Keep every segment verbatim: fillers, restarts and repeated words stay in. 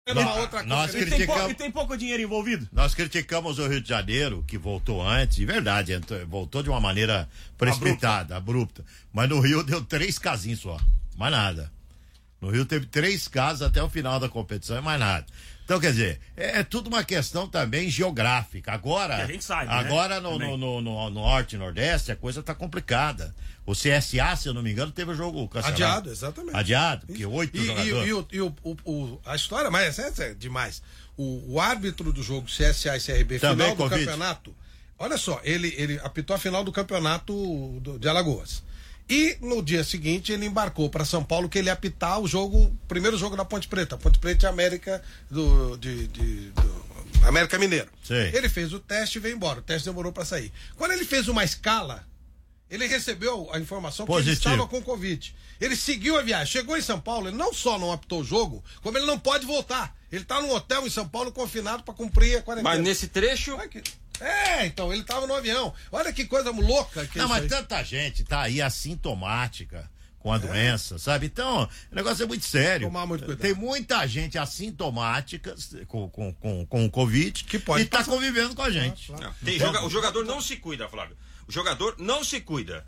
Nós, outra nós coisa. criticamos, e, tem pouco, e tem pouco dinheiro envolvido. Nós criticamos o Rio de Janeiro, que voltou antes, de verdade, entrou, voltou de uma maneira precipitada, abrupta. abrupta. Mas no Rio deu três casinhos só, mais nada. No Rio teve três casos até o final da competição e mais nada. Então, quer dizer, é, é tudo uma questão também geográfica. Agora, que a gente sabe, agora né? no, no, no, no Norte e Nordeste a coisa tá complicada. O C S A, se eu não me engano, teve o jogo cancelado. Adiado, exatamente. Adiado, porque oito e, jogadores. E, e, o, e o, o, o, a história, mas essa é demais. O, o árbitro do jogo C S A e C R B, também final do Covid. campeonato, olha só, ele, ele apitou a final do campeonato do, de Alagoas. E no dia seguinte ele embarcou para São Paulo, que ele ia apitar o jogo, primeiro jogo da Ponte Preta. Ponte Preta é América do, de, de, do América Mineiro. Sim. Ele fez o teste e veio embora. O teste demorou para sair. Quando ele fez uma escala, ele recebeu a informação que Positivo. ele estava com Covid. Ele seguiu a viagem, chegou em São Paulo, ele não só não apitou o jogo, como ele não pode voltar. Ele está num hotel em São Paulo confinado para cumprir a quarentena. Mas nesse trecho... É, então, ele tava no avião. Olha que coisa louca que Não, é mas isso aí. tanta gente tá aí assintomática com a é. doença, sabe? Então, o negócio é muito sério. Tomar muito cuidado. Tem muita gente assintomática com, com, com, com o Covid que pode e tá passar. convivendo com a gente. Claro, claro. Tem joga, o jogador não se cuida, Flávio. O jogador não se cuida.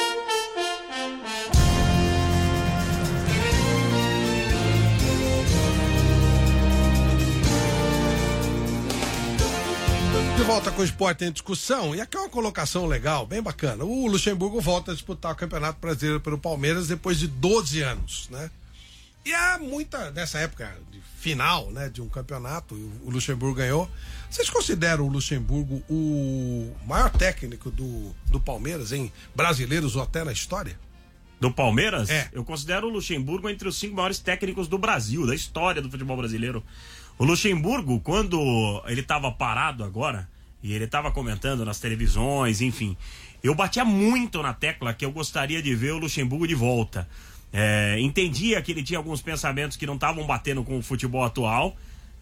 De volta com o Esporte em Discussão, e aqui é uma colocação legal, bem bacana. O Luxemburgo volta a disputar o Campeonato Brasileiro pelo Palmeiras depois de doze anos, né? E há muita, nessa época de final, né, de um campeonato, o Luxemburgo ganhou. Vocês consideram o Luxemburgo o maior técnico do, do Palmeiras em brasileiros ou até na história? Do Palmeiras? É. Eu considero o Luxemburgo entre os cinco maiores técnicos do Brasil, da história do futebol brasileiro. O Luxemburgo, quando ele estava parado agora, e ele estava comentando nas televisões, enfim, eu batia muito na tecla que eu gostaria de ver o Luxemburgo de volta. É, entendia que ele tinha alguns pensamentos que não estavam batendo com o futebol atual,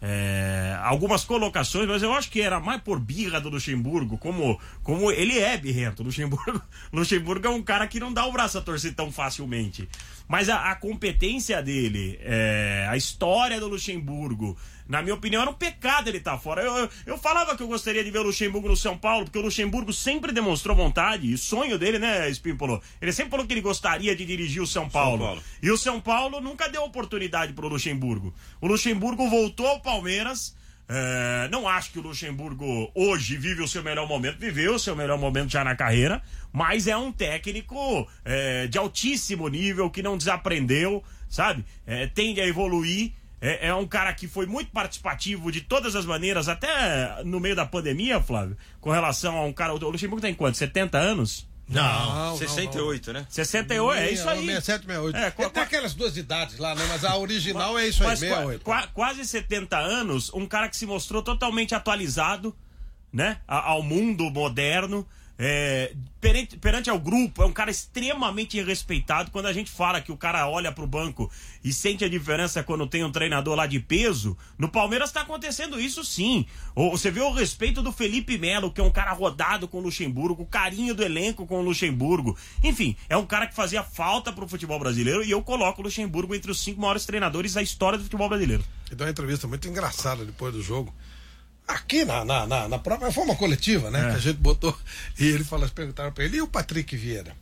é, algumas colocações, mas eu acho que era mais por birra do Luxemburgo, como, como ele é birrento. Luxemburgo, Luxemburgo é um cara que não dá o braço a torcer tão facilmente. Mas a, a competência dele, é, a história do Luxemburgo, na minha opinião, era um pecado ele estar fora. Eu, eu, eu falava que eu gostaria de ver o Luxemburgo no São Paulo, porque o Luxemburgo sempre demonstrou vontade, e o sonho dele, né, Espímpolo? Ele sempre falou que ele gostaria de dirigir o São Paulo. São Paulo. E o São Paulo nunca deu oportunidade pro Luxemburgo. O Luxemburgo voltou ao Palmeiras. É, não acho que o Luxemburgo hoje vive o seu melhor momento, viveu o seu melhor momento já na carreira, mas é um técnico é, de altíssimo nível, que não desaprendeu, sabe? É, tende a evoluir. É, é um cara que foi muito participativo de todas as maneiras, até no meio da pandemia, Flávio, com relação a um cara. O Luxemburgo tem quanto? setenta anos? Não, não sessenta e oito, não, não. né? sessenta e oito, é isso aí. sessenta e sete, sessenta e oito. É, Ele tem aquelas duas idades lá, né? Mas a original é isso aí, Mas sessenta e oito. Qua, quase setenta anos, um cara que se mostrou totalmente atualizado, né? A, ao mundo moderno. É, perante, perante ao grupo, é um cara extremamente respeitado. Quando a gente fala que o cara olha pro banco e sente a diferença quando tem um treinador lá de peso, no Palmeiras tá acontecendo isso sim. Ou, você vê o respeito do Felipe Melo, que é um cara rodado com o Luxemburgo, o carinho do elenco com o Luxemburgo. Enfim, é um cara que fazia falta pro futebol brasileiro, e eu coloco o Luxemburgo entre os cinco maiores treinadores da história do futebol brasileiro. Ele deu uma entrevista muito engraçada depois do jogo. Aqui na, na, na, na própria forma coletiva, né? É. Que a gente botou. E ele fala, perguntaram pra ele, e o Patrick Vieira?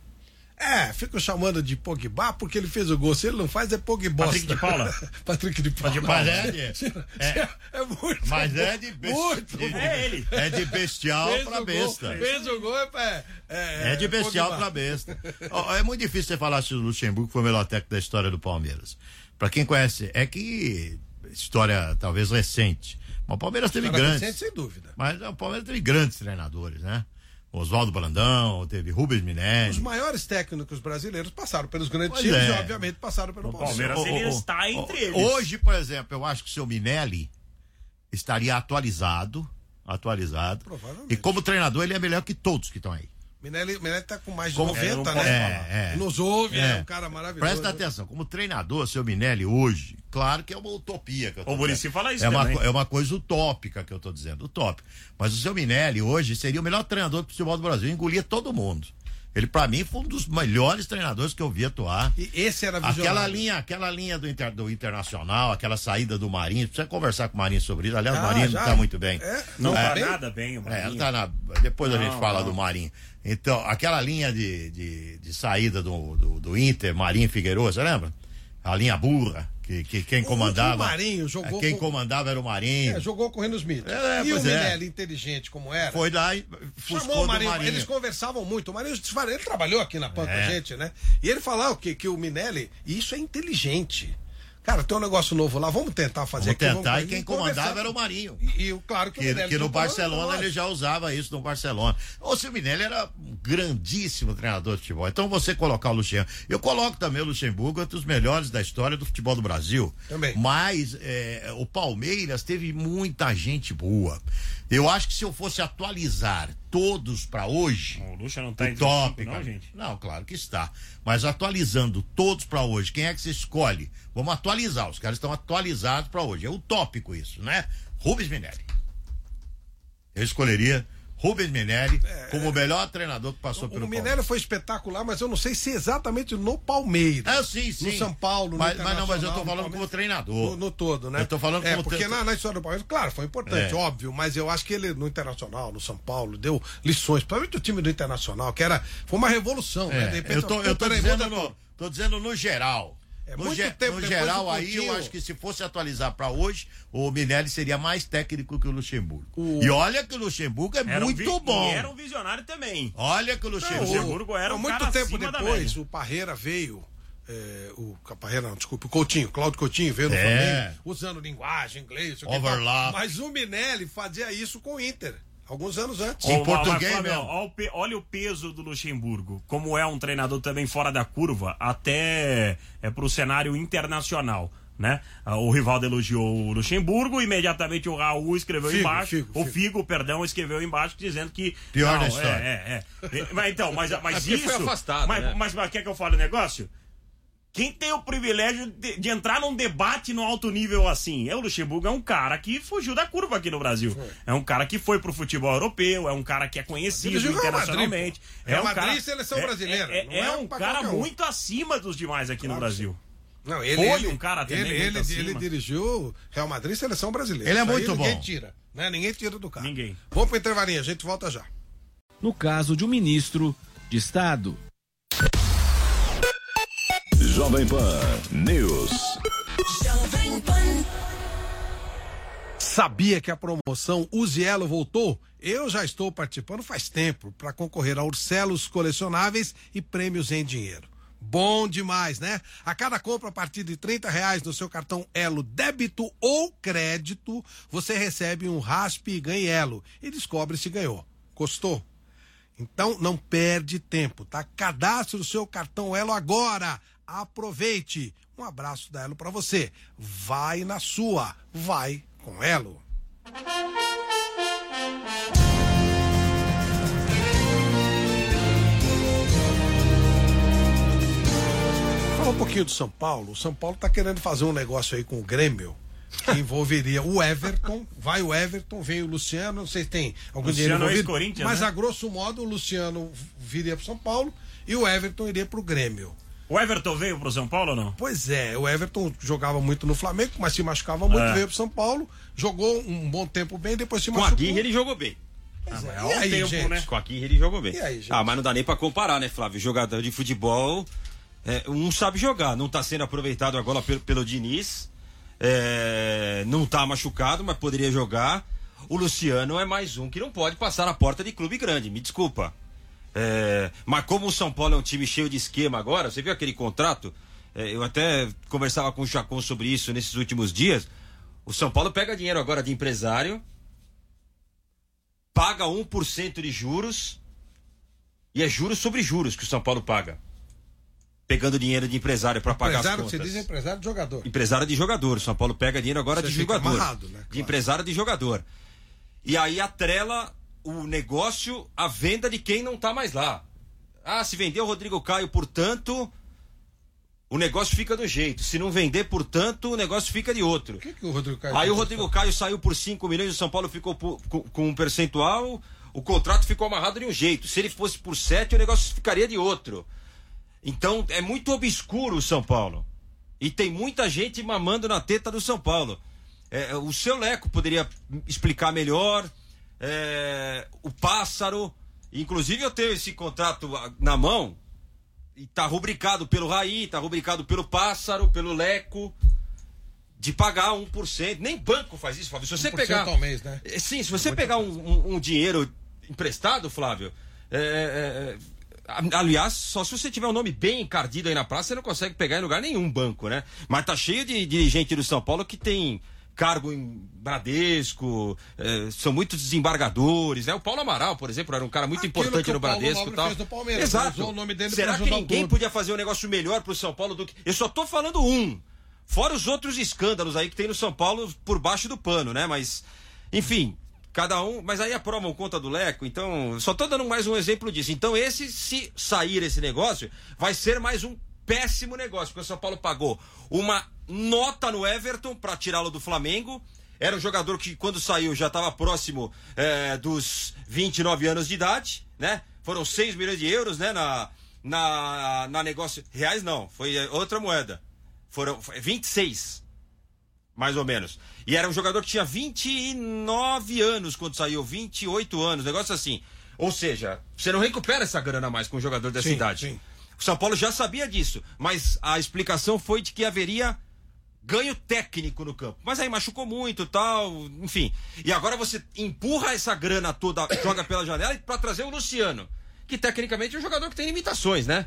É, ficam chamando de Pogba porque ele fez o gol. Se ele não faz, é Pogba. Patrick de Paula? Patrick de Paula. Mas é, de, é, é muito. Mas bom, é de bestial. É ele. É de bestial fez pra besta. Gol, fez o gol, é. É, é de bestial Pogba. pra besta. Oh, é muito difícil você falar se o Luxemburgo foi o melhor técnico da história do Palmeiras. Pra quem conhece, é que. História talvez recente. Mas o Palmeiras teve História grandes. Recente, sem dúvida. Mas o Palmeiras teve grandes treinadores, né? Oswaldo Brandão, teve Rubens Minelli. Os maiores técnicos brasileiros passaram pelos grandes Pois times é. e, obviamente, passaram pelo O Palmeiras, ele está entre eles. Hoje, por exemplo, eu acho que o seu Minelli estaria atualizado, atualizado. Provavelmente. E como treinador, ele é melhor que todos que estão aí. Minelli, Minelli tá com mais de Como, noventa, é, né? É, é. Nos ouve, é. É. é um cara maravilhoso. Presta atenção, como treinador, seu Minelli hoje, claro que é uma utopia que eu tô O Muricy dizendo. fala isso é uma, também. é uma coisa utópica que eu tô dizendo, utópica. Mas o seu Minelli hoje seria o melhor treinador do futebol do Brasil, engolia todo mundo. Ele, pra mim, foi um dos melhores treinadores que eu vi atuar. E esse era visionário. Aquela linha, aquela linha do, inter, do Internacional, aquela saída do Marinho, precisa conversar com o Marinho sobre isso. Aliás, Ah, o Marinho já? não tá muito bem. É? Não É, tá bem? nada bem, o É, Marinho. tá na, depois a Não, gente fala não. do Marinho. Então, aquela linha de, de, de saída do, do, do Inter, Marinho e Figueiredo, você lembra? A linha burra, que, que quem O- comandava. o Marinho jogou Quem com- comandava era o Marinho. É, jogou com o Renos Mito. É, e o pois é. Minelli, inteligente como era, Foi lá e chamou fuscou o do Marinho. Marinho. Eles conversavam muito. O Marinho, ele trabalhou aqui na PAN com a É. gente, né? E ele falava que, que o Minelli, e isso é inteligente. Cara, tem um negócio novo lá, vamos tentar fazer Vamos aqui. tentar, vamos- e quem conversar. comandava era o Marinho. E, e claro que, o Que, Minelli que no não falava Barcelona nós. ele já usava isso no Barcelona. O seu Minelli era um grandíssimo treinador de futebol. Então você colocar o Luciano. Eu coloco também o Luxemburgo entre os melhores da história do futebol do Brasil. Também. Mas é, o Palmeiras teve muita gente boa. Eu acho que se eu fosse atualizar todos para hoje. O Lucha não tá O entre os cinco, top, não, cara. gente? Não, claro que está. Mas atualizando todos para hoje, quem é que você escolhe? Vamos atualizar. Os caras estão atualizados para hoje. É utópico isso, né? Rubens Minelli. Eu escolheria Rubens Minelli como o melhor treinador que passou pelo O Minelli Palmeiras. foi espetacular, mas eu não sei se exatamente no Palmeiras. Ah, sim, sim. No São Paulo, no mas, mas não, mas eu Internacional, tô no falando como Palmeiras. treinador. No, no todo, né? Eu tô falando É, como porque tre- na, na história do Palmeiras, claro, foi importante, É. óbvio, mas eu acho que ele no Internacional, no São Paulo, deu lições, principalmente o time do Internacional, que era, foi uma revolução, né? É, De repente, eu tô, eu tô peraí, dizendo muda no, tudo. tô dizendo no geral. É, no muito ge- tempo no depois geral, do aí eu Coutinho- acho que se fosse atualizar para hoje, o Minelli seria mais técnico que o Luxemburgo. O- E olha que o Luxemburgo é Era um muito vi- bom. E era um visionário também. Olha que o Não, Luxemburgo. o- Luxemburgo era um muito cara tempo acima da depois, média. o Parreira veio. é, o Parreira, não, desculpa, o Coutinho, Cláudio Coutinho veio no É. Flamengo, usando linguagem, inglês, sei o que e tal. Overlap. Mas o Minelli fazia isso com o Inter, alguns anos antes. Em Ô, português mas, Fábio, mesmo. ó, o pe- olha o peso do Luxemburgo, como é um treinador também fora da curva, até é pro cenário internacional, né? Ah, O Rivaldo elogiou o Luxemburgo, imediatamente o Raul escreveu Figo, embaixo, Figo, o Figo. Figo, perdão, escreveu embaixo dizendo que Pior não, da história. É, é, é. Mas então, mas, mas porque isso, foi afastado, mas, né? mas, mas quer que eu fale o negócio? Quem tem o privilégio de, de entrar num debate no alto nível assim? É o Luxemburgo, é um cara que fugiu da curva aqui no Brasil. É um cara que foi pro futebol europeu, é um cara que é conhecido Dirigiu o Real Madrid, internacionalmente. pô. É Real um Madrid cara, e seleção é- brasileira. É, Não é é um pra cara qualquer um. muito acima dos demais aqui no Brasil. Não, ele, Foi ele, um cara também ele, muito ele, acima. ele dirigiu Real Madrid e Seleção Brasileira. Ele é Isso aí muito ninguém bom. tira, né? Ninguém tira do cara. Ninguém. Vamos pro intervalinho, a gente volta já. no caso de um ministro de Estado. Jovem Pan News. Sabia que a promoção Uzielo voltou? Eu já estou participando faz tempo para concorrer a Urcelos colecionáveis e prêmios em dinheiro. Bom demais, né? A cada compra a partir de trinta reais no seu cartão Elo débito ou crédito, você recebe um raspe e ganhe Elo e descobre se ganhou. Gostou? Então não perde tempo, tá? Cadastre o seu cartão Elo agora. Aproveite. Um abraço da Elo para você. Vai na sua. Vai com Elo. Fala um pouquinho do São Paulo. O São Paulo tá querendo fazer um negócio aí com o Grêmio que envolveria o Everton. Vai o Everton, vem o Luciano. Não sei se tem algum Luciano dinheiro é envolvido. ex-Corinthians, Mas né? a grosso modo o Luciano viria pro São Paulo e o Everton iria pro Grêmio. O Everton veio pro São Paulo ou não? Pois é, o Everton jogava muito no Flamengo, mas se machucava muito, É. veio pro São Paulo, jogou um bom tempo bem, depois se Com a machucou. Guirra ele jogou bem. Pois é. há E um aí, tempo, gente? né? Com a Guirra ele jogou bem. E aí, gente? Ah, mas não dá nem pra comparar, né, Flávio? Jogador de futebol, é, um sabe jogar, não tá sendo aproveitado agora pelo, pelo Diniz, é, não tá machucado, mas poderia jogar. O Luciano é mais um que não pode passar na porta de clube grande, me desculpa. É, mas como o São Paulo é um time cheio de esquema agora, você viu aquele contrato? É, eu até conversava com o Chacon sobre isso nesses últimos dias. O São Paulo pega dinheiro agora de empresário, paga um por cento de juros, e é juros sobre juros que o São Paulo paga. Pegando dinheiro de empresário para pagar as Empresário, contas. você diz empresário de jogador. Empresário de jogador. O São Paulo pega dinheiro agora Você de fica jogador. amarrado, né? De Claro. empresário de jogador. E aí atrela o negócio à venda de quem não tá mais lá. Ah, se vendeu o Rodrigo Caio, portanto, o negócio fica do jeito. Se não vender, portanto, o negócio fica de outro. O que, que o Rodrigo Caio Aí o Rodrigo Caio saiu por cinco milhões, o São Paulo ficou por, com, com um percentual, o contrato ficou amarrado de um jeito. Se ele fosse por sete, o negócio ficaria de outro. Então, é muito obscuro o São Paulo. E tem muita gente mamando na teta do São Paulo. É, o seu Leco poderia explicar melhor. É, o Pássaro. Inclusive, eu tenho esse contrato na mão. E tá rubricado pelo Raí, tá rubricado pelo Pássaro, pelo Leco, de pagar um por cento. Nem banco faz isso, Flávio. Se você pegar. Ao mês, né? Sim, se você é pegar um, um, um dinheiro emprestado, Flávio. É, é, aliás, só se você tiver um nome bem encardido aí na praça, você não consegue pegar em lugar nenhum banco, né? Mas tá cheio de dirigente do São Paulo que tem cargo em Bradesco, eh, são muitos desembargadores, né? O Paulo Amaral, por exemplo, era um cara muito Aquilo importante que no o Paulo Bradesco Nobre e tal. fez no Palmeiras, Exato. usou o nome dele Será pra que ajudar o ninguém clube. podia fazer um negócio melhor pro São Paulo do que... Eu só tô falando um. Fora os outros escândalos aí que tem no São Paulo por baixo do pano, né? Mas, enfim, cada um... Mas aí aprovam conta do Leco, então... Só tô dando mais um exemplo disso. Então esse, se sair esse negócio, vai ser mais um péssimo negócio, porque o São Paulo pagou uma nota no Everton pra tirá-lo do Flamengo. Era um jogador que, quando saiu, já estava próximo é, dos vinte e nove anos de idade, né? Foram seis milhões de euros, né? Na, na, na negócio... Reais não, foi outra moeda. Foram vinte e seis, mais ou menos. E era um jogador que tinha vinte e nove anos quando saiu, vinte e oito anos, negócio assim. Ou seja, você não recupera essa grana mais com um jogador dessa Sim, idade. sim. O São Paulo já sabia disso, mas a explicação foi de que haveria... ganho técnico no campo. Mas aí machucou muito e tal, enfim. E agora você empurra essa grana toda, joga pela janela para trazer o Luciano, que tecnicamente é um jogador que tem limitações, né?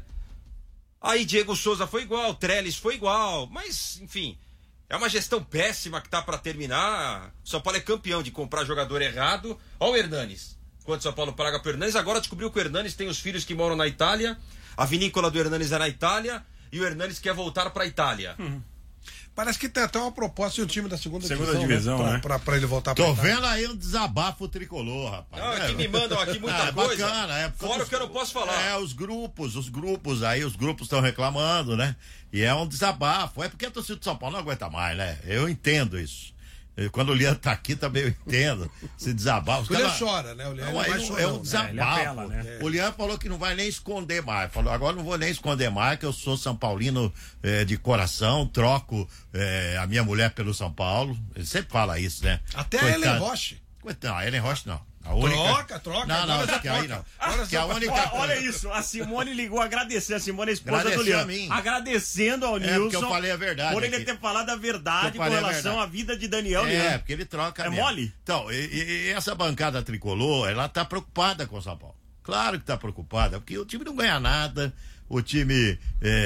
Aí Diego Souza foi igual, Trellis foi igual, mas, enfim, é uma gestão péssima que tá para terminar. O São Paulo é campeão de comprar jogador errado. Olha o Hernanes. Quando o São Paulo paga pro Hernanes, agora descobriu que o Hernanes tem os filhos que moram na Itália, a vinícola do Hernanes é na Itália, e o Hernanes quer voltar para a Itália. Hum. Parece que tem até uma proposta de um time da segunda, Segunda divisão, divisão, né? né? Pra, pra, pra ele voltar pra Tô Itália. vendo aí um desabafo tricolor, rapaz. Não, é, aqui me mandam aqui muita é, coisa. Bacana, é. Fora o que eu não posso falar. É, os grupos, os grupos aí, os grupos estão reclamando, né? E é um desabafo. É porque a torcida do São Paulo não aguenta mais, né? Eu entendo isso. Eu, quando o Leandro tá aqui também eu entendo. Se desabafo. O Leandro cara... chora, né? O Leandro Não, vai não, chorando, é um né? desabafo. É, ele apela, né? O Leandro falou que não vai nem esconder mais. Falou, agora não vou nem esconder mais, que eu sou São Paulino eh, de coração, troco eh, a minha mulher pelo São Paulo. Ele sempre fala isso, né? Até Coitado. a Ellen Roche. Não, a Ellen Roche não. A única... Troca, troca. Não, não, agora já que aí troca. não. Agora Que já a única Olha, coisa- olha isso, a Simone ligou agradecendo, a Simone é a esposa Agradeceu do Leandro, a mim. agradecendo ao É, Nilson. porque eu falei a verdade Por ele aqui. ter falado a verdade Eu com falei a relação verdade. à vida de Daniel É, Leandro. porque ele troca É mesmo. mole? Então, e, e- e essa bancada tricolor, ela tá preocupada com o São Paulo. Claro que tá preocupada, porque o time não ganha nada, o time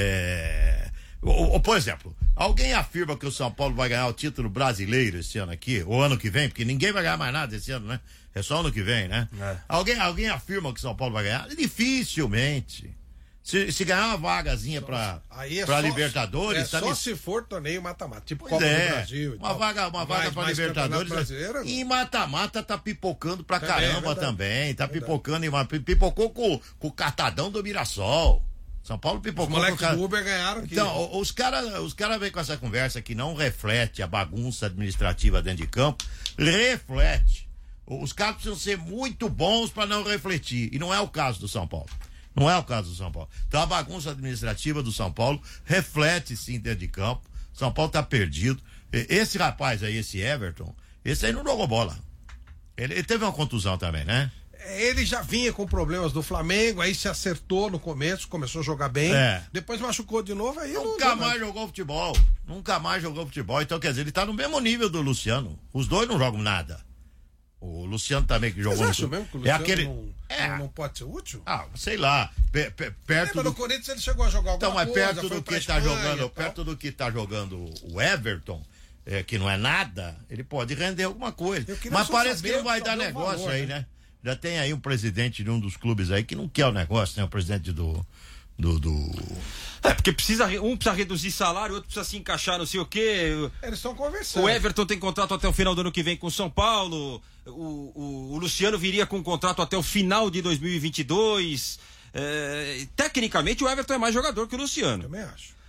é... Ou, ou, por exemplo, alguém afirma que o São Paulo vai ganhar o título brasileiro esse ano aqui, ou ano que vem, porque ninguém vai ganhar mais nada esse ano, né? É só ano que vem, né? É. Alguém, alguém afirma que o São Paulo vai ganhar? Dificilmente. Se, se ganhar uma vagazinha pra, Aí é pra só- Libertadores, É tá só me- se for torneio mata-mata, tipo Pois Copa é, do Brasil. e uma tal. vaga, uma vaga Mais- pra mais Libertadores. Campeonato Brasileiro, E mata-mata tá pipocando pra Também, é caramba verdade. também. Tá Verdade. pipocando e uma- pipocou com, com o catadão do Mirassol. São Paulo Os pipocou moleques com o ca- do Uber ganharam aqui. Então, o- os caras os cara vêm com essa conversa que não reflete a bagunça administrativa dentro de campo. Reflete. Os caras precisam ser muito bons para não refletir. E não é o caso do São Paulo. Não é o caso do São Paulo. Então a bagunça administrativa do São Paulo reflete sim dentro de campo. São Paulo tá perdido. E- Esse rapaz aí, esse Everton, esse aí não jogou bola. Ele, ele teve uma contusão também, né? Ele já vinha com problemas do Flamengo, aí se acertou no começo, começou a jogar bem. É. Depois machucou de novo, aí não Nunca deu mais jogou futebol. Nunca mais jogou futebol. Então, quer dizer, ele tá no mesmo nível do Luciano. Os dois não jogam nada. O Luciano também que jogou Vocês no acham clube. mesmo que o É Luciano aquele. não, É. não, não pode ser útil? Ah, sei lá. pe- pe- perto Lembra do do Corinthians ele chegou a jogar alguma Então, mas coisa, perto foi do pra que tá Espanha jogando, e tal. perto do que tá jogando o Everton, é, que não é nada, ele pode render alguma coisa. Eu queria Mas só parece saber- que não vai dar saber o negócio valor, aí, né? né? Já tem aí um presidente de um dos clubes aí que não quer o negócio, né? O presidente do. do, do... É, porque precisa, um precisa reduzir salário, outro precisa se encaixar, não sei o quê. Eles estão conversando. O Everton tem contrato até o final do ano que vem com o São Paulo. O, o, o Luciano viria com contrato até o final de dois mil e vinte e dois. É, tecnicamente, o Everton é mais jogador que o Luciano. Também acho.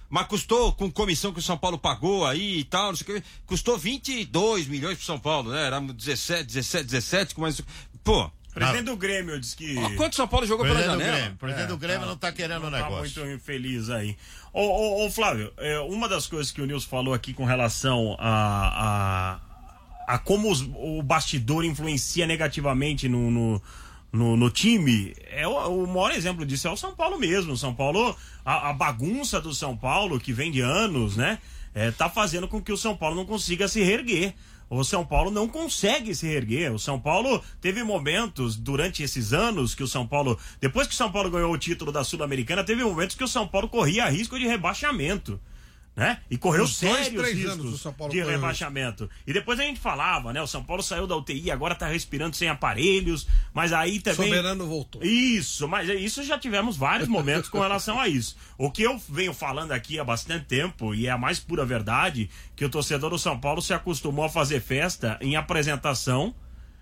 Mas custou, com comissão que o São Paulo pagou aí e tal, não sei o que, custou vinte e dois milhões pro São Paulo, né? Era dezessete, dezessete, dezessete, mas, pô... O presidente do Grêmio disse que... Ó, quanto o São Paulo jogou pela janela? O presidente do Grêmio tá, não tá querendo o não negócio. Tá muito infeliz aí. Ô, ô, ô Flávio, é, uma das coisas que o Nilson falou aqui com relação a, a, a como os, o bastidor influencia negativamente no... no No, no time, é o, o maior exemplo disso é o São Paulo mesmo. O São Paulo, a, a bagunça do São Paulo, que vem de anos, né? É, tá fazendo com que o São Paulo não consiga se reerguer. O São Paulo não consegue se reerguer. O São Paulo teve momentos durante esses anos que o São Paulo, depois que o São Paulo ganhou o título da Sul-Americana, teve momentos que o São Paulo corria risco de rebaixamento. Né? E correu Os dois, sérios três riscos anos o São Paulo de correu rebaixamento. E depois a gente falava, né? O São Paulo saiu da U T I, agora tá respirando sem aparelhos, mas aí também... Soberano voltou. Isso, mas isso já tivemos vários momentos com relação a isso. O que eu venho falando aqui há bastante tempo, e é a mais pura verdade, que o torcedor do São Paulo se acostumou a fazer festa em apresentação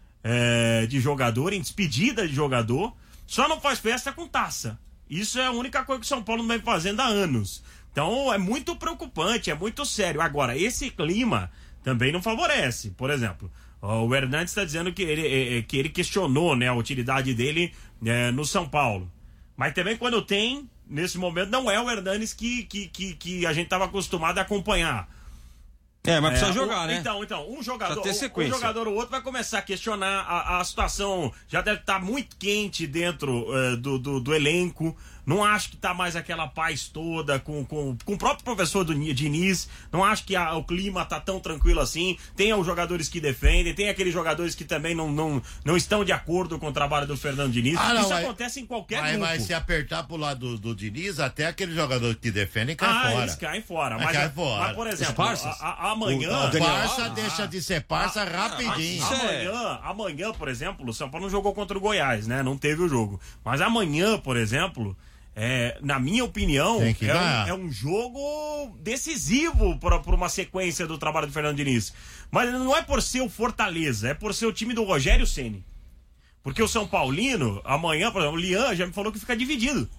é, de jogador, em despedida de jogador, só não faz festa com taça. Isso é a única coisa que o São Paulo não vem fazendo há anos. Então é muito preocupante, é muito sério. Agora, esse clima também não favorece. Por exemplo, o Hernandes está dizendo que ele, que ele questionou, né, a utilidade dele é, no São Paulo. Mas também quando tem, nesse momento, não é o Hernandes que, que, que, que a gente estava acostumado a acompanhar. É, mas precisa É, jogar, um, né? Então, então, um jogador, ter um, um sequência. jogador ou outro vai começar a questionar a, a situação. Já deve estar muito quente dentro uh, do, do, do elenco. Não acho que tá mais aquela paz toda com, com, com o próprio professor do Diniz. Não acho que a, o clima tá tão tranquilo assim. Tem os jogadores que defendem, tem aqueles jogadores que também não, não, não estão de acordo com o trabalho do Fernando Diniz. Ah, não, Isso mas- acontece em qualquer Mas, grupo. mas se apertar pro lado do, do Diniz, até aquele jogador que defende cai ah, fora. eles caem fora. Mas Mas, cai fora. mas, por exemplo, Os parças? a, a, amanhã... O Daniel Barça Alves? deixa de ser parça rapidinho. Isso é- Amanhã, amanhã, por exemplo, o São Paulo não jogou contra o Goiás, né? Não teve o jogo. Mas amanhã, por exemplo, é, na minha opinião, Tem que é ganhar. um, é um jogo decisivo para uma sequência do trabalho do Fernando Diniz. Mas não é por ser o Fortaleza, é por ser o time do Rogério Ceni. Porque o São Paulino, amanhã, por exemplo, o Lian já me falou que fica dividido.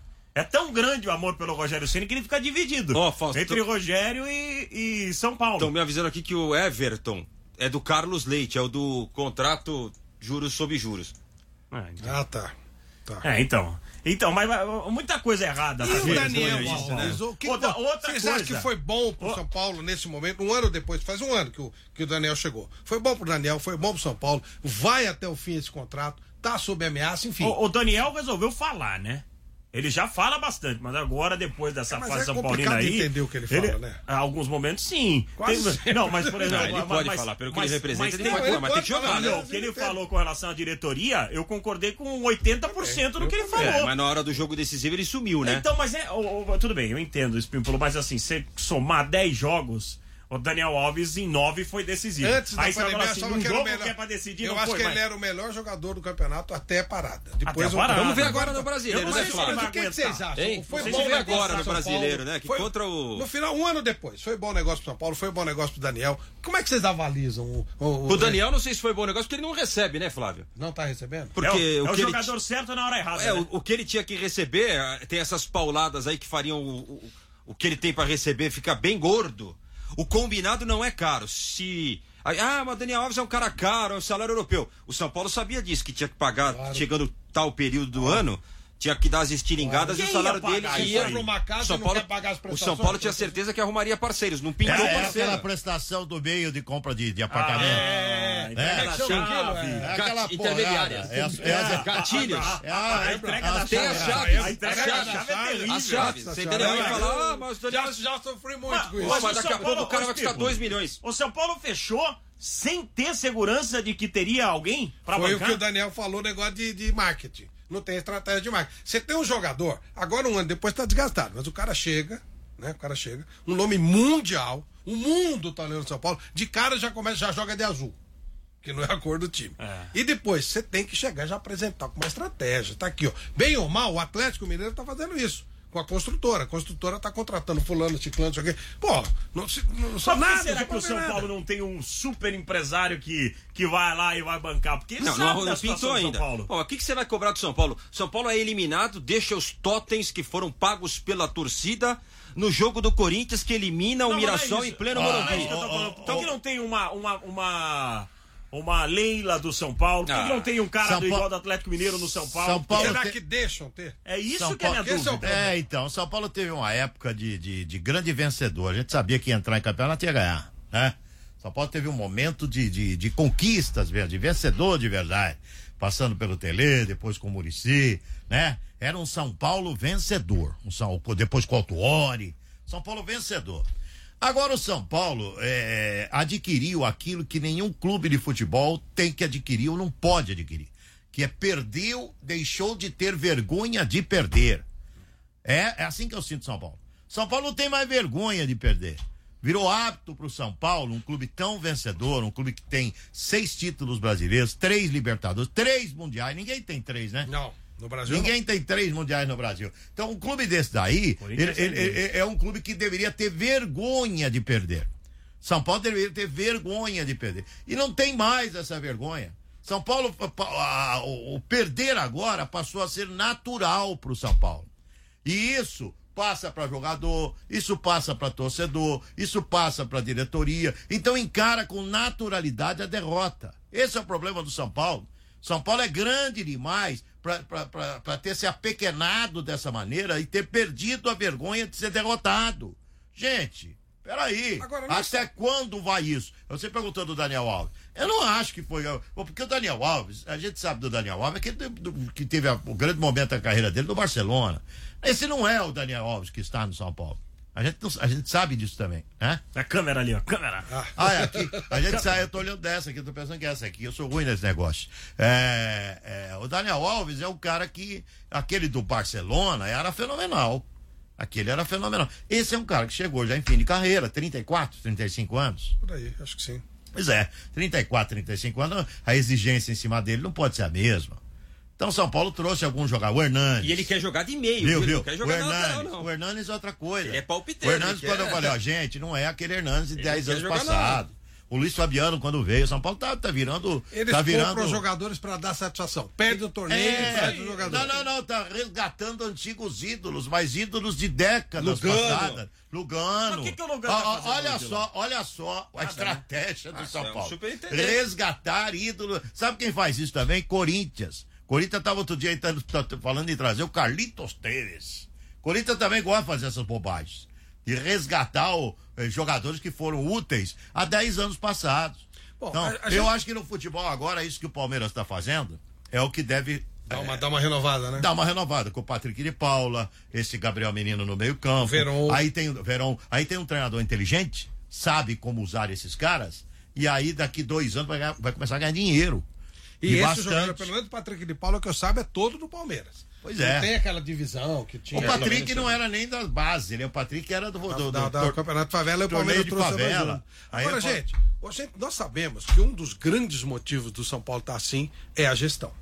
É tão grande o amor pelo Rogério Ceni que ele fica dividido Ó, Fausto, entre tô- Rogério e, e São Paulo. Estão me avisando aqui que o Everton é do Carlos Leite, é o do contrato juros sobre juros. Ah, então. Ah, tá. Tá. É, então. Então, mas, mas muita coisa errada. E tá o acontecendo Daniel aí, Alves? né? O que outra, que- outra Vocês coisa. acham que foi bom pro Ô- São Paulo nesse momento? Um ano depois, faz um ano que o, que o Daniel chegou. Foi bom pro Daniel, foi bom pro São Paulo. Vai até o fim esse contrato, tá sob ameaça, enfim. O, o Daniel resolveu falar, né? Ele já fala bastante, mas agora, depois dessa É, mas fase é São complicado Paulina aí... entender o que ele fala, né? Em alguns momentos, sim. Quase Tem- sempre. não, mas, por exemplo... Ah, ele mas- pode mas- falar, pelo que mas- ele representa, mas ele tem- pode falar, mas tem que jogar, Não, né? o que ele falou com relação à diretoria, eu concordei com oitenta por cento do que ele falou. É, mas na hora do jogo decisivo ele sumiu, né? Então, mas é. ô, ô, tudo bem, eu entendo isso, Pimpolo, mas assim, você somar dez jogos, o Daniel Alves em nove foi decisivo. Antes da Aí você vai pandemia, falar assim, achava um que era o jogo melhor. que é pra decidir, Eu não acho foi, que mas... ele era o melhor jogador do campeonato até a parada. Depois Até a o- parada. Vamos ver Agora- agora no brasileiro, Eu não né, sei se Flávio? vai Mas o que, que aguentar. vocês acham? Hein? Foi Vocês bom vê negócio agora pro no São brasileiro, Paulo. né? Que Foi- contra o- No final, um ano depois, foi bom negócio pro São Paulo, foi bom negócio pro Daniel. Como é que vocês avalizam o. O, O Daniel, não sei se foi bom negócio, porque ele não recebe, né, Flávio? Não tá recebendo? Porque é o, é o que ele jogador certo na hora errada. É, né? o, o que ele tinha que receber, eh, tem essas pauladas aí que fariam o, o, o que ele tem pra receber ficar bem gordo. O combinado não é caro. Se. Ah, mas o Daniel Alves é um cara caro, é um salário europeu. O São Paulo sabia disso, que tinha que pagar, Claro. chegando tal período do ano, tinha que dar as estilingadas Claro. e o salário Quem ia dele pagar que isso ia. aí? Compra uma casa O São e não Paulo, quer pagar as o prestações. São Paulo tinha certeza que arrumaria parceiros. Não pintou É, é parceiro. aquela prestação do meio de compra de, de apartamento. É, entrega da É, chave. É aquela Gat- intermediária. porrada. É, as- é, É, as- gatilhos. é a- A entrega da tem chave. as chaves. A entrega As da chaves. chave é terrível. As chaves. Nossa Você senhora, entendeu? Vai é. falar, ah, mas o Daniel. Já, já sofri muito Mas- com isso. Pô, mas o daqui São a pouco Paulo- o cara vai custar Pipo, dois milhões. O São Paulo fechou sem ter segurança de que teria alguém pra Foi bancar. o que o Daniel falou, negócio de, de marketing. Não tem estratégia de marketing. Você tem um jogador, agora um ano depois tá desgastado, mas o cara chega, né? O cara chega, um nome mundial, o mundo tá olhando São Paulo, de cara já começa, já joga de azul. Que não é a cor do time. É. E depois, você tem que chegar e já apresentar com uma estratégia. Tá aqui, ó. Bem ou mal, o Atlético Mineiro tá fazendo isso. com a construtora. A construtora tá contratando fulano, ciclano, isso aqui. Pô, não, se, não Só nada. que será que o São nada. Paulo não tem um super empresário que, que vai lá e vai bancar? Porque ele Não, sabe não, da não situação pintou do São ainda. Paulo. Bom, o que, que você vai cobrar do São Paulo? São Paulo é eliminado, deixa os totens que foram pagos pela torcida no jogo do Corinthians, que elimina o Não, mas não é Mirassol isso. em pleno Não, não é Morumbi. isso que eu tô falando. Então que não tem uma, uma, uma, uma Leila do São Paulo? Por que Ah. que não tem um cara São do igual Paulo- do Atlético Mineiro no São Paulo? São Paulo Será tem- que deixam ter? É isso São que é Paulo- minha esse é o dúvida. É, então, São Paulo teve uma época de, de, de grande vencedor. A gente sabia que ia entrar em campeonato e ia ganhar, né? São Paulo teve um momento de, de, de conquistas, de vencedor de verdade. Passando pelo Tele, depois com o Muricy, né? Era um São Paulo vencedor. Um São, depois com o Autuori. São Paulo vencedor. Agora o São Paulo é, adquiriu aquilo que nenhum clube de futebol tem que adquirir ou não pode adquirir. Que é perdeu, deixou de ter vergonha de perder. É, é assim que eu sinto São Paulo. São Paulo não tem mais vergonha de perder. Virou hábito pro São Paulo, um clube tão vencedor, um clube que tem seis títulos brasileiros, três Libertadores, três mundiais. Ninguém tem três, né? Não, no Brasil Ninguém tem três mundiais no Brasil. Então, um clube desse daí, ele, ele- ele- é um clube que deveria ter vergonha de perder. São Paulo deveria ter vergonha de perder. E não tem mais essa vergonha. São Paulo, a- a- o, o perder agora passou a ser natural pro São Paulo. E isso passa para jogador, isso passa para torcedor, isso passa para diretoria. Então encara com naturalidade a derrota. Esse é o problema do São Paulo. São Paulo é grande demais para ter se apequenado dessa maneira e ter perdido a vergonha de ser derrotado. Gente, peraí. Agora, não Até quando vai isso? Você perguntou do Daniel Alves. Eu não acho que foi. Porque o Daniel Alves, a gente sabe do Daniel Alves, que, que teve a, o grande momento da carreira dele no Barcelona. Esse não é o Daniel Alves que está no São Paulo. A gente, não, a gente sabe disso também, né? A câmera ali, ó. Câmera. Ah, é aqui. A gente sai, eu tô olhando dessa aqui, eu tô pensando que é essa aqui. Eu sou ruim nesse negócio. É, é, o Daniel Alves é o cara que. Aquele do Barcelona era fenomenal. Aquele era fenomenal. Esse é um cara que chegou já em fim de carreira, trinta e quatro, trinta e cinco anos. Por aí, acho que sim. Pois é, trinta e quatro, trinta e cinco anos, a exigência em cima dele não pode ser a mesma. Então São Paulo trouxe alguns jogadores. O Hernandes. E ele quer jogar de meio, Viu, viu? Ele viu? não quer O jogar na lateral, Hernandes, não. o Hernandes é outra coisa. Ele é palpiteiro, O Hernandes, ele quando quer- eu falei, ó, gente, não é aquele Hernandes de Ele dez não anos quer jogar passados. O Luiz Fabiano, quando veio, São Paulo tá, tá virando. Eles tá compram virando. os jogadores para dar satisfação. Perde o torneio É, e traz o jogador. não, não, não, tá resgatando antigos ídolos, mas ídolos de décadas Lugano. passadas. Lugano. Mas o que que o Lugano Ó, tá ó, fazendo olha aquilo? só, olha só a estratégia do Ah, São é um Paulo. superintendente. Resgatar ídolos. Sabe quem faz isso também? Corinthians. Corinthians tava outro dia aí, tá- tá- tá falando em trazer o Carlitos Teves. Corinthians também gosta de fazer essas bobagens. De resgatar o, eh, jogadores que foram úteis há dez anos passados. Bom, então, a- a eu gente- acho que no futebol agora, isso que o Palmeiras está fazendo é o que deve Dá uma, dá uma renovada, né? dar uma renovada com o Patrick de Paula, esse Gabriel Menino no meio campo. Verón. Aí tem o Verón, aí tem um treinador inteligente, sabe como usar esses caras, e aí daqui dois anos vai, ganhar- vai começar a ganhar dinheiro. E esse bastante. jogador, pelo menos o Patrick de Paula, que eu saiba, é todo do Palmeiras. Pois Não é. tem aquela divisão que tinha. O Patrick não era nem das bases, ele, o Patrick era do, do, da, do, da, do- Campeonato de Favela e o torneio Palmeiras de trouxe mais favela. um. Aí Agora, é fa- gente, ô, gente, nós sabemos que um dos grandes motivos do São Paulo estar assim é a gestão.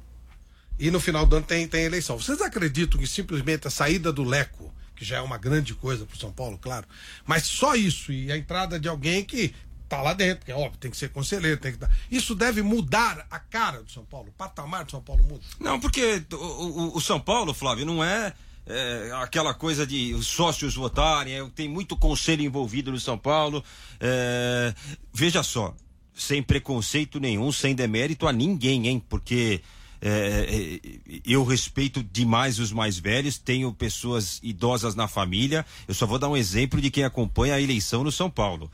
E no final do ano tem, tem eleição. Vocês acreditam que simplesmente a saída do Leco, que já é uma grande coisa para o São Paulo, claro, mas só isso e a entrada de alguém que tá lá dentro, que é óbvio, tem que ser conselheiro, tem que dar. Isso deve mudar a cara do São Paulo, o patamar do São Paulo muda. Não, porque o, o- o São Paulo, Flávio, não é, é, aquela coisa de os sócios votarem, é, tem muito conselho envolvido no São Paulo. É, veja só, sem preconceito nenhum, sem demérito a ninguém, hein? Porque é, é, eu respeito demais os mais velhos, tenho pessoas idosas na família. Eu só vou dar um exemplo de quem acompanha a eleição no São Paulo.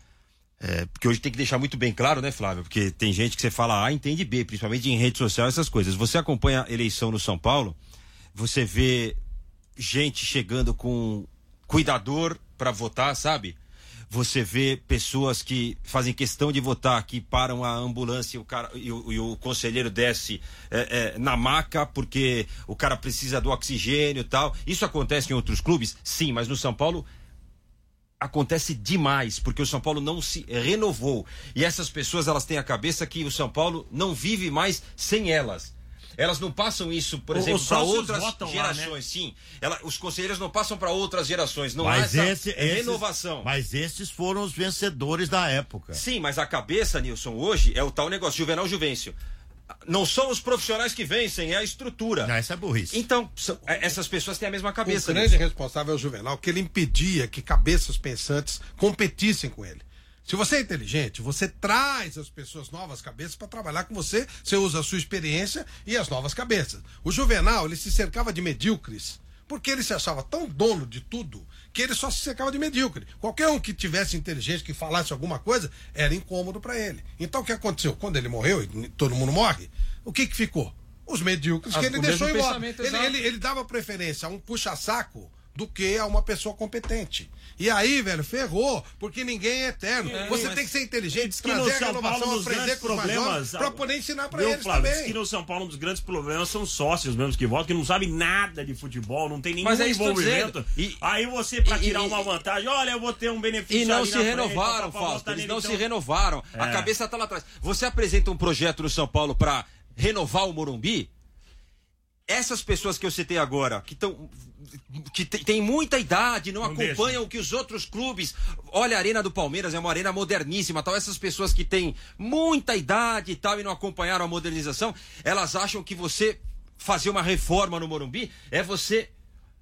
É, porque hoje tem que deixar muito bem claro, né, Flávio? Porque tem gente que você fala A e entende B, principalmente em rede social, essas coisas. Você acompanha a eleição no São Paulo, você vê gente chegando com cuidador para votar, sabe? Você vê pessoas que fazem questão de votar, que param a ambulância e o, cara, e o, e o conselheiro desce é, é, na maca porque o cara precisa do oxigênio e tal. Isso acontece em outros clubes? Sim, mas no São Paulo acontece demais, porque o São Paulo não se renovou. E essas pessoas, elas têm a cabeça que o São Paulo não vive mais sem elas. elas não passam isso, por O- exemplo, os para sócios outras votam lá, gerações. né? Sim, ela, os conselheiros não passam para outras gerações. Não Mas há essa esse, é esses, renovação. Mas esses foram os vencedores da época. Sim, mas a cabeça, Nilson, hoje é o tal negócio, Juvenal Juvencio. Não são os profissionais que vencem, é a estrutura. Não, essa é burrice. Então, são- essas pessoas têm a mesma cabeça. O grande Nilson. responsável é o Juvenal, que ele impedia que cabeças pensantes competissem com ele. Se você é inteligente, você traz as pessoas novas cabeças para trabalhar com você, você usa a sua experiência e as novas cabeças. O Juvenal, ele se cercava de medíocres, porque ele se achava tão dono de tudo que ele só se cercava de medíocre. Qualquer um que tivesse inteligência, que falasse alguma coisa, era incômodo para ele. Então o que aconteceu? Quando ele morreu, e todo mundo morre, o que que ficou? Os medíocres As- que ele o deixou mesmo embora. pensamento, Ele, exato. ele, ele dava preferência a um puxa-saco do que a uma pessoa competente. E aí, velho, ferrou, porque ninguém é eterno. É, Você mas tem que ser inteligente, diz que no trazer a São renovação, Paulo, um dos aprender grandes com os mais problemas, jovens, pra poder ensinar pra Viu, eles Flávio, diz também. que no São Paulo um dos grandes problemas são os sócios mesmo que votam, que não sabem nada de futebol, não tem nenhum Mas é isso que eu tô envolvimento. dizendo. E- Aí você, pra e- tirar e- uma vantagem, olha, eu vou ter um benefício E não ali se na frente, renovaram, papapá, Fausto. votar Eles nele, não então- se renovaram. A É. cabeça tá lá atrás. Você apresenta um projeto no São Paulo para renovar o Morumbi? Essas pessoas que eu citei agora, que estão. que te- tem muita idade, não, Não acompanham deixa. o que os outros clubes. Olha, a Arena do Palmeiras é uma arena moderníssima, tal. Essas pessoas que têm muita idade e tal e não acompanharam a modernização, elas acham que você fazer uma reforma no Morumbi é você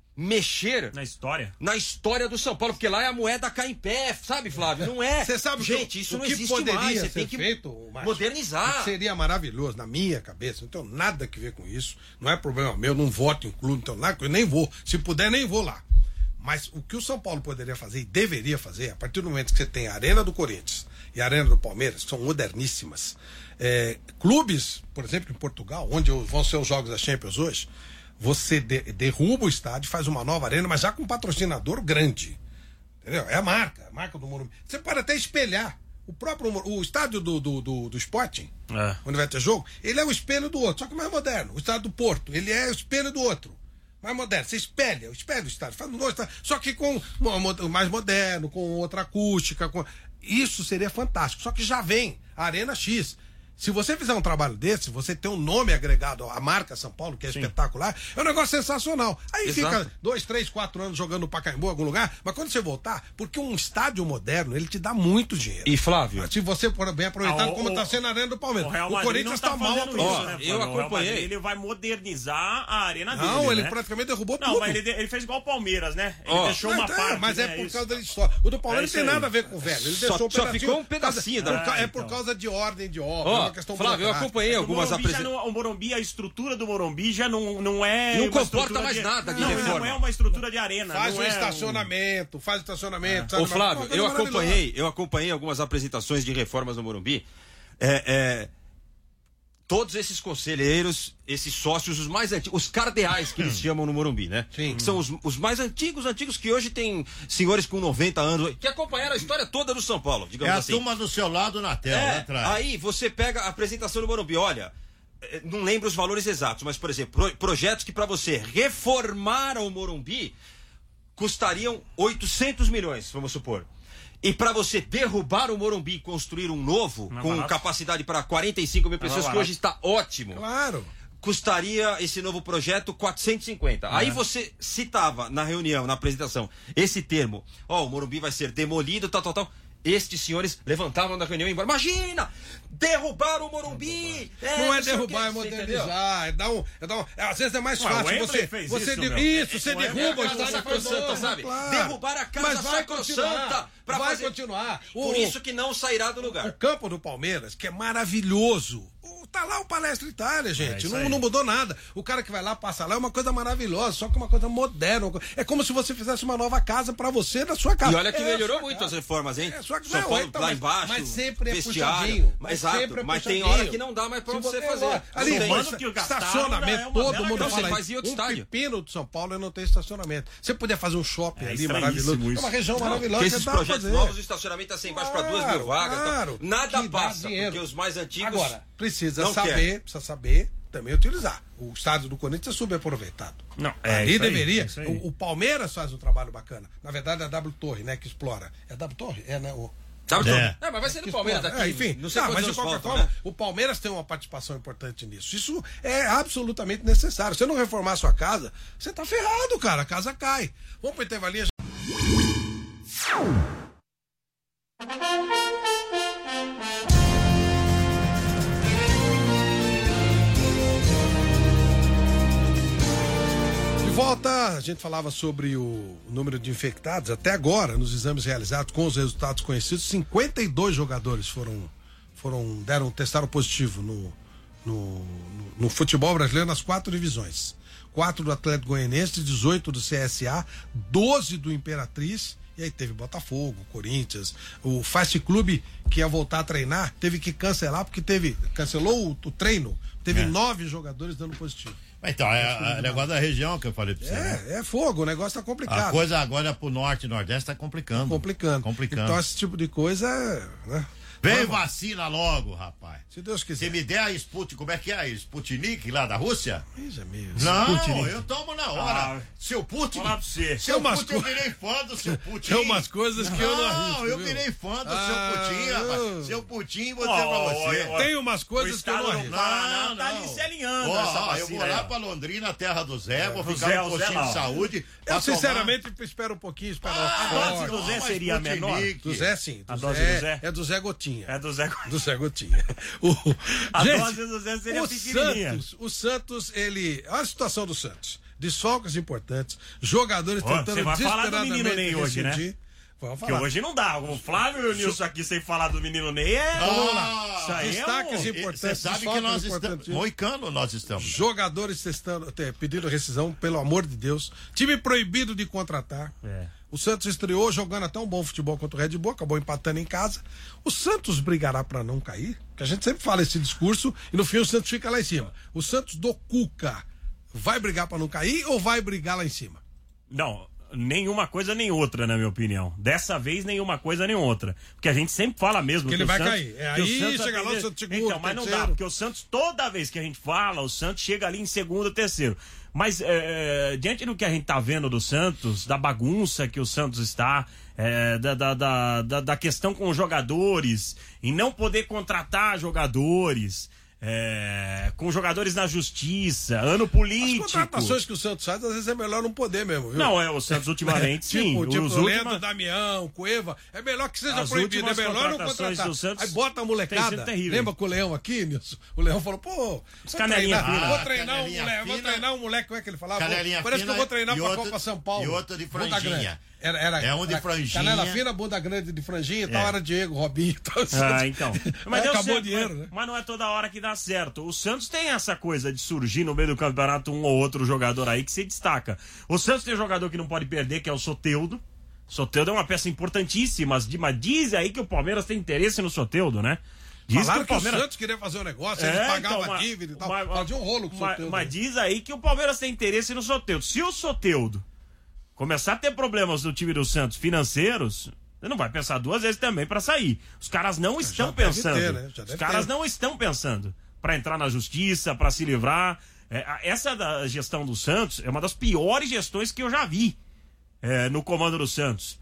mexer Na história. na história do São Paulo, porque lá é a moeda cai em pé, sabe, Flávio? Não é. Você sabe que gente, o- isso o não que existe poderia mais. Você ser tem que feito, Márcio, modernizar. o que seria maravilhoso, na minha cabeça, não tenho nada a ver com isso, não é problema meu, não voto em clube, não tenho nada, eu nem vou, se puder nem vou lá. Mas o que o São Paulo poderia fazer e deveria fazer, a partir do momento que você tem a Arena do Corinthians e a Arena do Palmeiras, que são moderníssimas, é, clubes, por exemplo, em Portugal, onde vão ser os jogos da Champions hoje, você de- derruba o estádio, faz uma nova arena, mas já com um patrocinador grande. Entendeu? É a marca, a marca do Morumbi. Você pode até espelhar. O próprio Mor- o estádio do, do, do, do Sporting, É. onde vai ter jogo, ele é o espelho do outro, só que mais moderno. O estádio do Porto, ele é o espelho do outro. Mais moderno. Você espelha, espelha o estádio, faz um novo estádio, só que com mo- mo- mais moderno, com outra acústica. Com... Isso seria fantástico. Só que já vem a Arena X. Se você fizer um trabalho desse, você tem um nome agregado à marca São Paulo, que é espetacular, é um negócio sensacional. Aí Exato. fica dois, três, quatro anos jogando no Pacaembu, em algum lugar, mas quando você voltar, porque um estádio moderno, ele te dá muito dinheiro. E Flávio? Se você for bem aproveitado, Ah, o- como está o- sendo a Arena do Palmeiras. O Real O, Madrid Corinthians não está tá mal fazendo aproveitado. isso, né, Ó, Flávio? eu O Real acompanhei. Madrid, ele vai modernizar a arena dele. Não, ele né? praticamente derrubou Não, tudo. mas ele, ele fez igual o Palmeiras, né? Ele Ó, deixou Não, uma tá, parte. mas é né? por Isso. causa da história. O do Palmeiras É não tem isso aí. nada a ver com o velho. Ele Só- deixou um só pedacinho ficou um por causa- pedacinho por da- ca- É Ah, por então. causa de ordem de obra, é Ó, uma questão Flávio, eu burocrática. acompanhei O algumas Morumbi, já apresentações. não, o Morumbi, a estrutura do Morumbi já não, não é. Não uma comporta estrutura mais de, nada de não, reforma. Não é uma estrutura de arena. Faz não um é estacionamento, faz estacionamento. sabe? Ô Flávio, Uma coisa eu maravilhosa. acompanhei, eu acompanhei algumas apresentações de reformas no Morumbi. É, é, todos esses conselheiros, esses sócios, os mais antigos, os cardeais que eles chamam no Morumbi, né? Sim. Que são os, os mais antigos, antigos que hoje tem senhores com noventa anos, que acompanharam a história toda do São Paulo, É digamos a assim. turma do seu lado na tela, lá É, atrás. aí você pega a apresentação do Morumbi, olha, eh, não lembro os valores exatos, mas, por exemplo, pro- projetos que para você reformar o Morumbi custariam oitocentos milhões, vamos supor. E para você derrubar o Morumbi e construir um novo, Não é com barato. capacidade para quarenta e cinco mil Não é pessoas, que barato. hoje está ótimo, Claro. custaria esse novo projeto quatrocentos e cinquenta. É. Aí você citava na reunião, na apresentação, esse termo, ó, o Morumbi vai ser demolido, tal, tal, tal. Estes senhores levantavam da reunião e iam embora. Imagina! Derrubar o Morumbi! Não é sei o derrubar, é quê, você modernizar. É dar um, é dar um, é, às vezes é mais Ué, o fácil Wembley você. fez você isso, de- meu. isso, você O Wembley derruba a o casa estádio sacrossanta, todo, sabe? claro. Derrubar a casa Mas vai sacrossanta continuar, pra vai fazer- continuar. Por O- isso que não sairá do O lugar. campo do Palmeiras, que é maravilhoso. O- Tá lá o Palestra Itália, gente. isso não, aí. não mudou nada. O cara que vai lá, passa lá, é uma coisa maravilhosa, só que uma coisa moderna. É como se você fizesse uma nova casa pra você na sua casa. E olha que É melhorou sua muito casa. as reformas, hein? É, só que São não, Paulo então, lá mas- embaixo, mas sempre é vestiário. puxadinho, mas Exato, sempre é mas tem puxadinho. hora que não dá mais pra Se você é fazer. lógico. Não Ali, tem. Somando que o gastaram, estacionamento, é uma todo bela mundo grana. fala Você isso. fazia outro Um estádio. pepino de São Paulo é não ter estacionamento. Você podia fazer um shopping É ali estranhíssimo maravilhoso. isso. É uma região maravilhosa. Porque esses que dá pra projetos fazer. novos, o estacionamento está sem embaixo para duas mil vagas. claro. Então, nada Que dá passa, dinheiro. porque os mais antigos. Agora, precisa não saber, querem. precisa saber também utilizar. O estádio do Corinthians é subaproveitado. Não, é Ali isso aí, deveria. é isso aí. o, o Palmeiras faz um trabalho bacana. Na verdade, é a W Torre, né, que explora. É a W Torre? É, né? O, Tá, É. é, mas vai ser do Palmeiras daqui. É, enfim, não sei tá, quantos mas de anos qualquer faltam, forma, né? o Palmeiras tem uma participação importante nisso. Isso é absolutamente necessário. Se você não reformar a sua casa, você tá ferrado, cara. A casa cai. Vamos pro intervalinho. De volta, a gente falava sobre o número de infectados. Até agora, nos exames realizados com os resultados conhecidos, cinquenta e dois jogadores foram, foram deram, testaram positivo no, no, no, no futebol brasileiro nas quatro divisões. quatro do Atlético Goianiense, dezoito do C S A, doze do Imperatriz, e aí teve Botafogo, Corinthians, o Fast Clube, que ia voltar a treinar, teve que cancelar, porque teve, cancelou o, o treino, teve É. nove jogadores dando positivo. Então, é o negócio da região que eu falei pra você. né? É, é fogo, o negócio tá complicado. A coisa agora pro norte e nordeste tá complicando. Complicando. Complicando. Então esse tipo de coisa é, né? Vem Vamos. vacina logo, rapaz. Se Deus Se quiser. me der a Sputnik, como é que é? Sputnik lá da Rússia? Isso é mesmo. Não, eu tomo na hora. Ah, seu Putin. falar pra você. Seu Tem umas Putin, eu co- virei fã do seu Putin. Tem umas coisas que eu não arrisco, eu viu? virei fã do Ah, seu Putin, rapaz. eu- Seu Putin, vou Ó, dizer pra ó, você. ó, Tem umas O coisas que eu estado não do arrisco. Paraná Não, tá não. ali se alinhando. Ó, essa ó, eu vacina vou aí, lá ó. pra Londrina, terra do Zé, vou do ficar Zé, com o postinho Zé lá, de ó. saúde. pra Eu tomar- sinceramente espero um pouquinho, espero Ah, A forte. dose do Zé Toma seria a Sputnik. menor? Do Zé sim. Do A Zé, dose do Zé? É do Zé Gotinha. É do Zé. Do Zé Gotinha. O, A gente, dose do Zé seria o pequenininha. Santos, o Santos, ele... Olha a situação do Santos. Desfalques importantes, jogadores Ó, tentando você vai falar do desesperadamente menino Ney hoje, né? rescindir. Vamos Que falar. hoje não dá. O Flávio e o Nilson aqui sem falar do menino Ney é. Vamos lá. Isso aí é Destaques um... importantes. Você sabe que desfalques nós estamos. importantes. Moicano nós estamos. Jogadores testando, te- pedindo rescisão, pelo amor de Deus. Time proibido de contratar. É. O Santos estreou jogando até um bom futebol contra o Red Bull, acabou empatando em casa. O Santos brigará para não cair? Que a gente sempre fala esse discurso e no fim o Santos fica lá em cima. O Santos do Cuca vai brigar para não cair ou vai brigar lá em cima? Não, nenhuma coisa nem outra, na minha opinião. Dessa vez, nenhuma coisa nem outra. Porque a gente sempre fala mesmo Que ele o vai Santos- cair. É, que o aí Santos chega lá, vai o Santos perder. segura, Então, mas não dá, terceiro. porque o Santos, toda vez que a gente fala, o Santos chega ali em segundo, terceiro. Mas, é, diante do que a gente tá vendo do Santos, da bagunça que o Santos está, é, da, da, da, da, da questão com os jogadores, em não poder contratar jogadores, é, com jogadores na justiça, ano As político. contratações que o Santos faz, às vezes é melhor não poder mesmo, viu? Não, é, o Santos ultimamente, sim. Tipo, tipo os o Leandro, últimos... Damião, Cueva, é melhor que seja As proibido, é últimas melhor não contratações contratar. do Santos Aí bota a têm molecada. sido terríveis. Lembra com o Leão aqui, Nilson? O Leão falou, pô, vou canelinha treinar, fina. vou treinar um Canelinha moleque, vou fina. treinar um moleque, como é que ele falava? Canelinha Parece fina que eu vou treinar e pra outro- Copa São Paulo. e outro de Bunda franjinha. grande. Era, era, É um de era franjinha. Canela fina, bunda grande de franjinha e tal, É. era Diego, Robinho e tal. Ah, então. Mas Aí deu acabou certo, o dinheiro, mas, né? mas não é toda hora que dá certo. O Santos tem essa coisa de surgir no meio do campeonato um ou outro jogador aí que se destaca. O Santos tem um jogador que não pode perder, que é o Soteldo. Soteldo é uma peça importantíssima, mas di- mas diz aí que o Palmeiras tem interesse no Soteldo, né? Diz Falaram que que o o Palmeiras... Santos queria fazer um negócio, É, eles pagavam então, a mas- dívida e tal. mas- Fazia um rolo com o mas, Soteldo. mas diz aí que o Palmeiras tem interesse no Soteldo. Se o Soteldo começar a ter problemas no time do Santos financeiros, você não vai pensar duas vezes também pra sair. Os caras não estão deve pensando. ter, né? Já Os deve caras ter. não estão pensando pra entrar na justiça, pra se livrar. É, a- essa da gestão do Santos é uma das piores gestões que eu já vi é, no comando do Santos.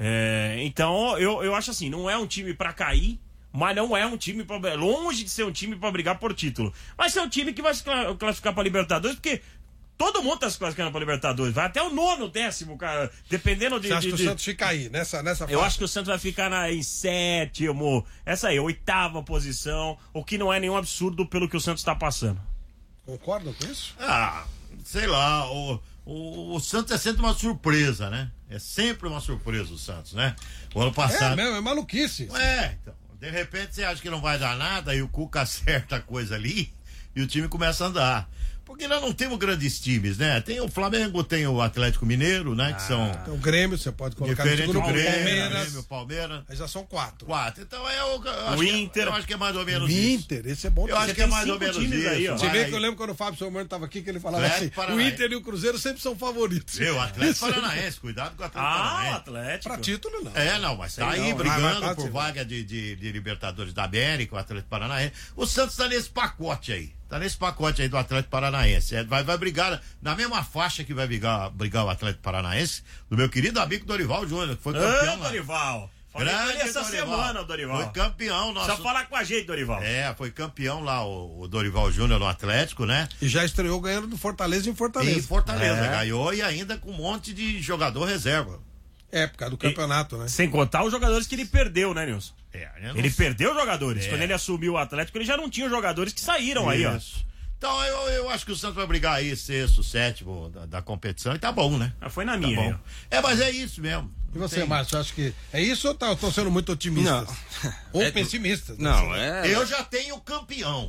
É, então, eu, eu acho assim, não é um time pra cair, mas não é um time pra, longe de ser um time pra brigar por título. Vai ser um time que vai se cla- classificar pra Libertadores, porque todo mundo tá se classificando pra Libertadores. Vai até o nono, décimo, cara, dependendo de... Você acha de- que o de- Santos fica aí, nessa, nessa eu faixa? acho que o Santos vai ficar na, em sétimo, essa aí, oitava posição, o que não é nenhum absurdo pelo que o Santos tá passando. Concordam com isso? Ah, sei lá, o, o, o Santos é sempre uma surpresa, né? É sempre uma surpresa o Santos, né? O ano É passado. mesmo, é maluquice. É, então. De repente você acha que não vai dar nada e o Cuca acerta a coisa ali e o time começa a andar. Porque nós não temos grandes times, né? Tem o Flamengo, tem o Atlético Mineiro, né? Que são Então, o Grêmio, você pode colocar diferentes no do grupo. Grêmio, Palmeiras. Grêmio, Palmeiras. Aí já são quatro. Quatro. Então é o. eu acho O que é- Inter. eu acho que é mais ou menos O isso. Inter, esse é bom. Eu acho Você que é tem mais ou cinco menos times isso. aí, ó. Você Vai vê aí. que eu lembro quando o Fábio Somano estava aqui que ele falava Atlético assim: o Paranaense. Inter e o Cruzeiro sempre são favoritos. Meu, Atlético Isso. Paranaense, cuidado com o Atlético Ah, o Paranaense. Atlético. Pra título, não. É, não, mas tá Sei aí não, brigando vai- vai- por vai- vaga de, de, de Libertadores da América, o Atlético Paranaense. O Santos tá nesse pacote aí. Tá nesse pacote aí do Atlético Paranaense. É, vai, vai brigar na mesma faixa que vai brigar, brigar o Atlético Paranaense, do meu querido amigo Dorival Júnior, que foi campeão Ô, lá. Dorival. Grande essa Dorival. semana, Dorival. Foi campeão nosso. Só falar com a gente, Dorival. É, foi campeão lá, o, o Dorival Júnior no Atlético, né? E já estreou ganhando do Fortaleza em Fortaleza. Em Fortaleza, É. ganhou e ainda com um monte de jogador reserva. É, por causa do campeonato, né? Sem contar os jogadores que ele perdeu, né, Nilson? É, eu não Ele sei. perdeu jogadores. É. Quando ele assumiu o Atlético, ele já não tinha os jogadores que saíram aí, ó. Isso. Então eu, eu acho que o Santos vai brigar aí, sexto, sétimo da, da competição, e tá bom, né? Ah, foi na Tá minha, bom. aí, ó. É, mas é isso mesmo. E você, Tem- Márcio, acha que é isso ou tá, eu tô sendo muito otimista? Não. Ou É- pessimista? Não, é. Eu já tenho campeão.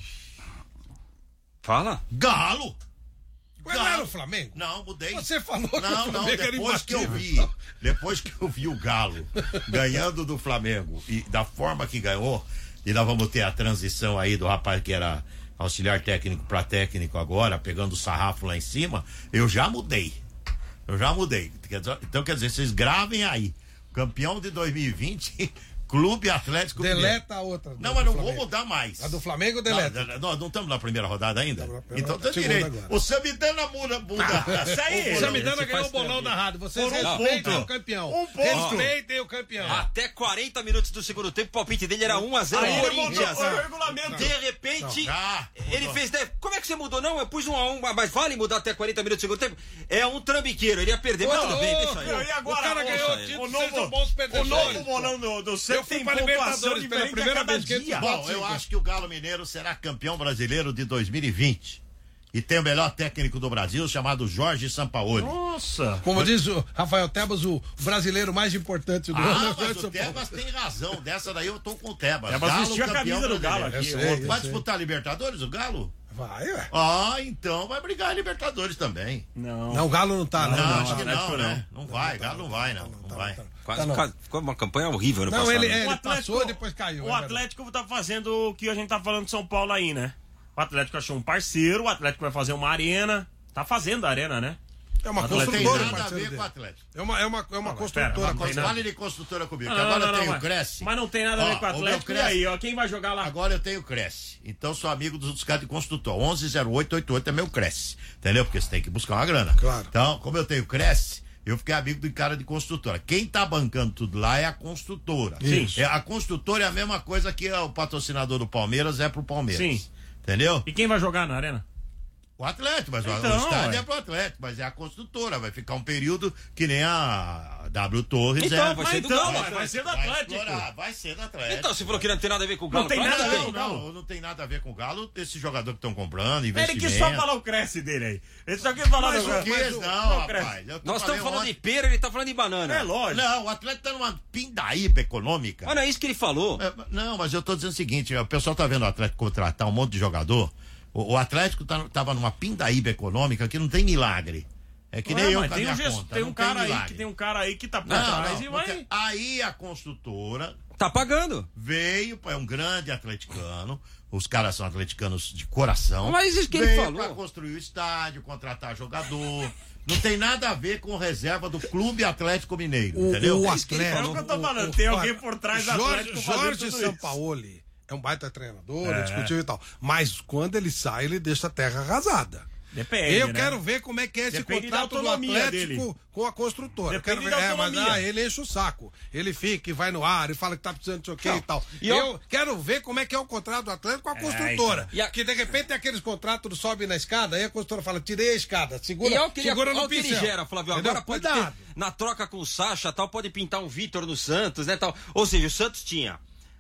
Fala. Galo! Mas não era o Flamengo? Não, mudei. Você falou que Não, o não, Flamengo era depois que eu imbatível. vi, depois que eu vi o Galo ganhando do Flamengo e da forma que ganhou, e nós vamos ter a transição aí do rapaz que era auxiliar técnico para técnico agora, pegando o sarrafo lá em cima, eu já mudei. Eu já mudei. Quer dizer- Então, quer dizer, vocês gravem aí. Campeão de dois mil e vinte, Clube Atlético Mineiro. Deleta a outra. Não, do mas não Flamengo. vou mudar mais. A do Flamengo deleta. Não, nós não estamos na primeira rodada ainda? Estamos na primeira Então tá rodada, direito. segunda agora. O Samidana muda. muda. Isso aí. O Samidana Esse ganhou faz o bolão tempo. da rádio. Vocês Por um respeitem ponto. o campeão. Um ponto. Respeitem o campeão. Até quarenta minutos do segundo tempo, o palpite dele era um a zero Aí ele Corinthians. mudou o regulamento. De repente, Já, ele mudou. fez. dez. Como é que você mudou? Não, eu pus um a um, mas vale mudar até quarenta minutos do segundo tempo? É um trambiqueiro, ele ia perder, mas tudo bem, deixa Meu, aí. e agora, O cara ganhou moça, o título, o vocês novo, são bons o perdedores. novo bolão do, do Eu Santos fui tem pra pontuação Libertadores pela diferente primeira a cada vez que dia. eles Bom, eu acho que o Galo Mineiro será campeão brasileiro de dois mil e vinte. E tem o melhor técnico do Brasil, chamado Jorge Sampaoli. Nossa. Como diz o Rafael Tebas, o brasileiro mais importante do ano. Ah, é o mas São o Paulo. Tebas tem razão. Dessa daí eu tô com o Tebas. Tebas Galo vestiu a campeão camisa do Galo brasileiro. aqui Eu sei, ontem. eu Vai sei. disputar Libertadores, o Galo? Vai, ué. Ah, então vai brigar em Libertadores também. Não. Não, o Galo não tá, Não, não. acho que Atlético não, não. né? Não vai, Galo não vai, não. Não vai. Quase, Tá, não. quase- ficou uma campanha horrível no Não, passado. ele- né? é- O Atlético, passou, depois caiu, O é verdade. Atlético tá fazendo o que a gente tá falando de São Paulo aí, né? O Atlético achou um parceiro, o Atlético vai fazer uma arena. Tá fazendo a arena, né? É uma Não tem construtora, nada a parceiro ver dele. com o Atlético. É uma, é uma, é uma mas construtora. pera, mas com- tem nada- Fale de construtora comigo, Não, que não, agora não, eu tenho não, o Cresce. Mas não tem nada a ver Ó, com o o meu Atlético. E Cresce- aí, ó, quem vai jogar lá? Agora eu tenho Cresce. Então sou amigo dos caras de construtor. onze zero oito oito oito é meu Cresce. Entendeu? Porque você tem que buscar uma grana. Claro. Então, como eu tenho Cresce, eu fiquei amigo do cara de construtora. Quem tá bancando tudo lá é a construtora. Sim. É, a construtora é a mesma coisa que o patrocinador do Palmeiras é pro Palmeiras. Sim. Entendeu? E quem vai jogar na arena? O Atlético, mas o- Então, o estádio ué. é pro Atlético, mas é a construtora. Vai ficar um período que nem a W Torres Então, é. vai Mas ser do então, Galo, vai, né? vai ser do Vai Atlético. explorar, vai ser do Atlético. Então, você falou que não tem nada a ver com o Galo. Não tem pra nada a mim ver tem. com o Galo. Não, não tem nada a ver com o Galo. Esse jogador que estão comprando, Ele investimento. quis só falar o Cresce dele aí. Ele só quis falar Mas do o que? Cresce. Não, Cresce. rapaz. eu tô Nós estamos falando ontem- de pera, ele tá falando de banana. É lógico. Não, o Atlético tá numa pindaíba econômica. Mas não é isso que ele falou. É, não, mas eu tô dizendo o seguinte: o pessoal tá vendo o Atlético contratar um monte de jogador. O, o Atlético tá, tava numa pindaíba econômica que não tem milagre. É que nem Ué, eu mas com a tem minha um, gesto- conta. tem não um cara aí milagre. que tem um cara aí que tá por Não, trás não, e vai. porque aí a construtora Tá pagando. veio, pô, é um grande atleticano, os caras são atleticanos de coração. Mas isso que ele veio falou. pra construir o estádio, contratar jogador. Não tem nada a ver com reserva do Clube Atlético Mineiro, O, entendeu? o É isso que ele Atlético. falou. É o que eu tô falando, o- tem o- alguém por trás do Jorge, Atlético fazendo Jorge tudo Sampaoli é um baita treinador, é, É. discutível e tal. Mas quando ele sai, ele deixa a terra arrasada. Depende, Eu né? quero ver como é que é esse Depende da contrato do autonomia Atlético dele. com a construtora. Eu Depende quero ver, da é, mas autonomia. ah, ele enche o saco. Ele fica e vai no ar e fala que tá precisando de sei o quê Não, e tal. e eu... eu- quero ver como é que é o contrato do Atlético com a É, construtora. então. E a- Que de repente tem aqueles contratos do sobe na escada, aí a construtora fala: tirei a escada, segura, E olha o que, ele, segura olha no o que ele pincel. gera, Flávio. Entendeu? Agora pode Cuidado. ter, na troca com o Sacha, tal, pode pintar um Vitor no Santos, né, tal. Ou seja, o Santos tinha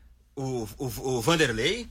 o, o, o Vanderlei,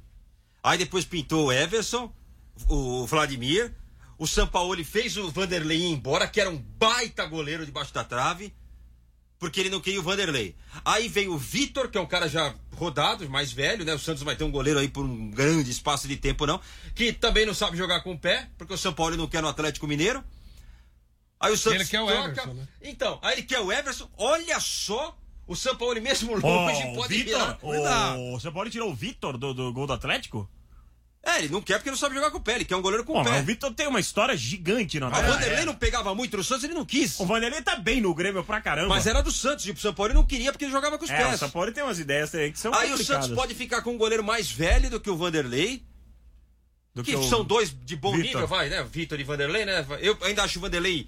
aí depois pintou o Everson, o Vladimir, o Sampaoli fez o Vanderlei ir embora, que era um baita goleiro debaixo da trave, porque ele não queria o Vanderlei. Aí veio o Vitor, que é um cara já rodado, mais velho, né? O Santos vai ter um goleiro aí por um grande espaço de tempo, não. Que também não sabe jogar com o pé, porque o Sampaoli não quer no Atlético Mineiro. Aí o Santos Ele quer o troca... Everson, né? Então, aí ele quer o Everson. Olha só, o Sampaoli mesmo Ó, longe o pode Vitor, virar. Cuidado. o São Paulo tirou o Vitor do, do gol do Atlético? É, ele não quer porque não sabe jogar com o pé, ele quer um goleiro com Pô, o mas pé. o Vitor tem uma história gigante no A Atlético. Vanderlei não pegava muito no Santos, ele não quis. O Vanderlei tá bem no Grêmio pra caramba. Mas era do Santos, e o Sampaoli não queria porque ele jogava com os É, o pés. São Paulo tem umas ideias aí que são Aí o complicadas. Santos pode ficar com um goleiro mais velho do que o Vanderlei. Do Que o são dois de bom Vitor. nível, vai, né? Vitor e Vanderlei, né? Eu ainda acho o Vanderlei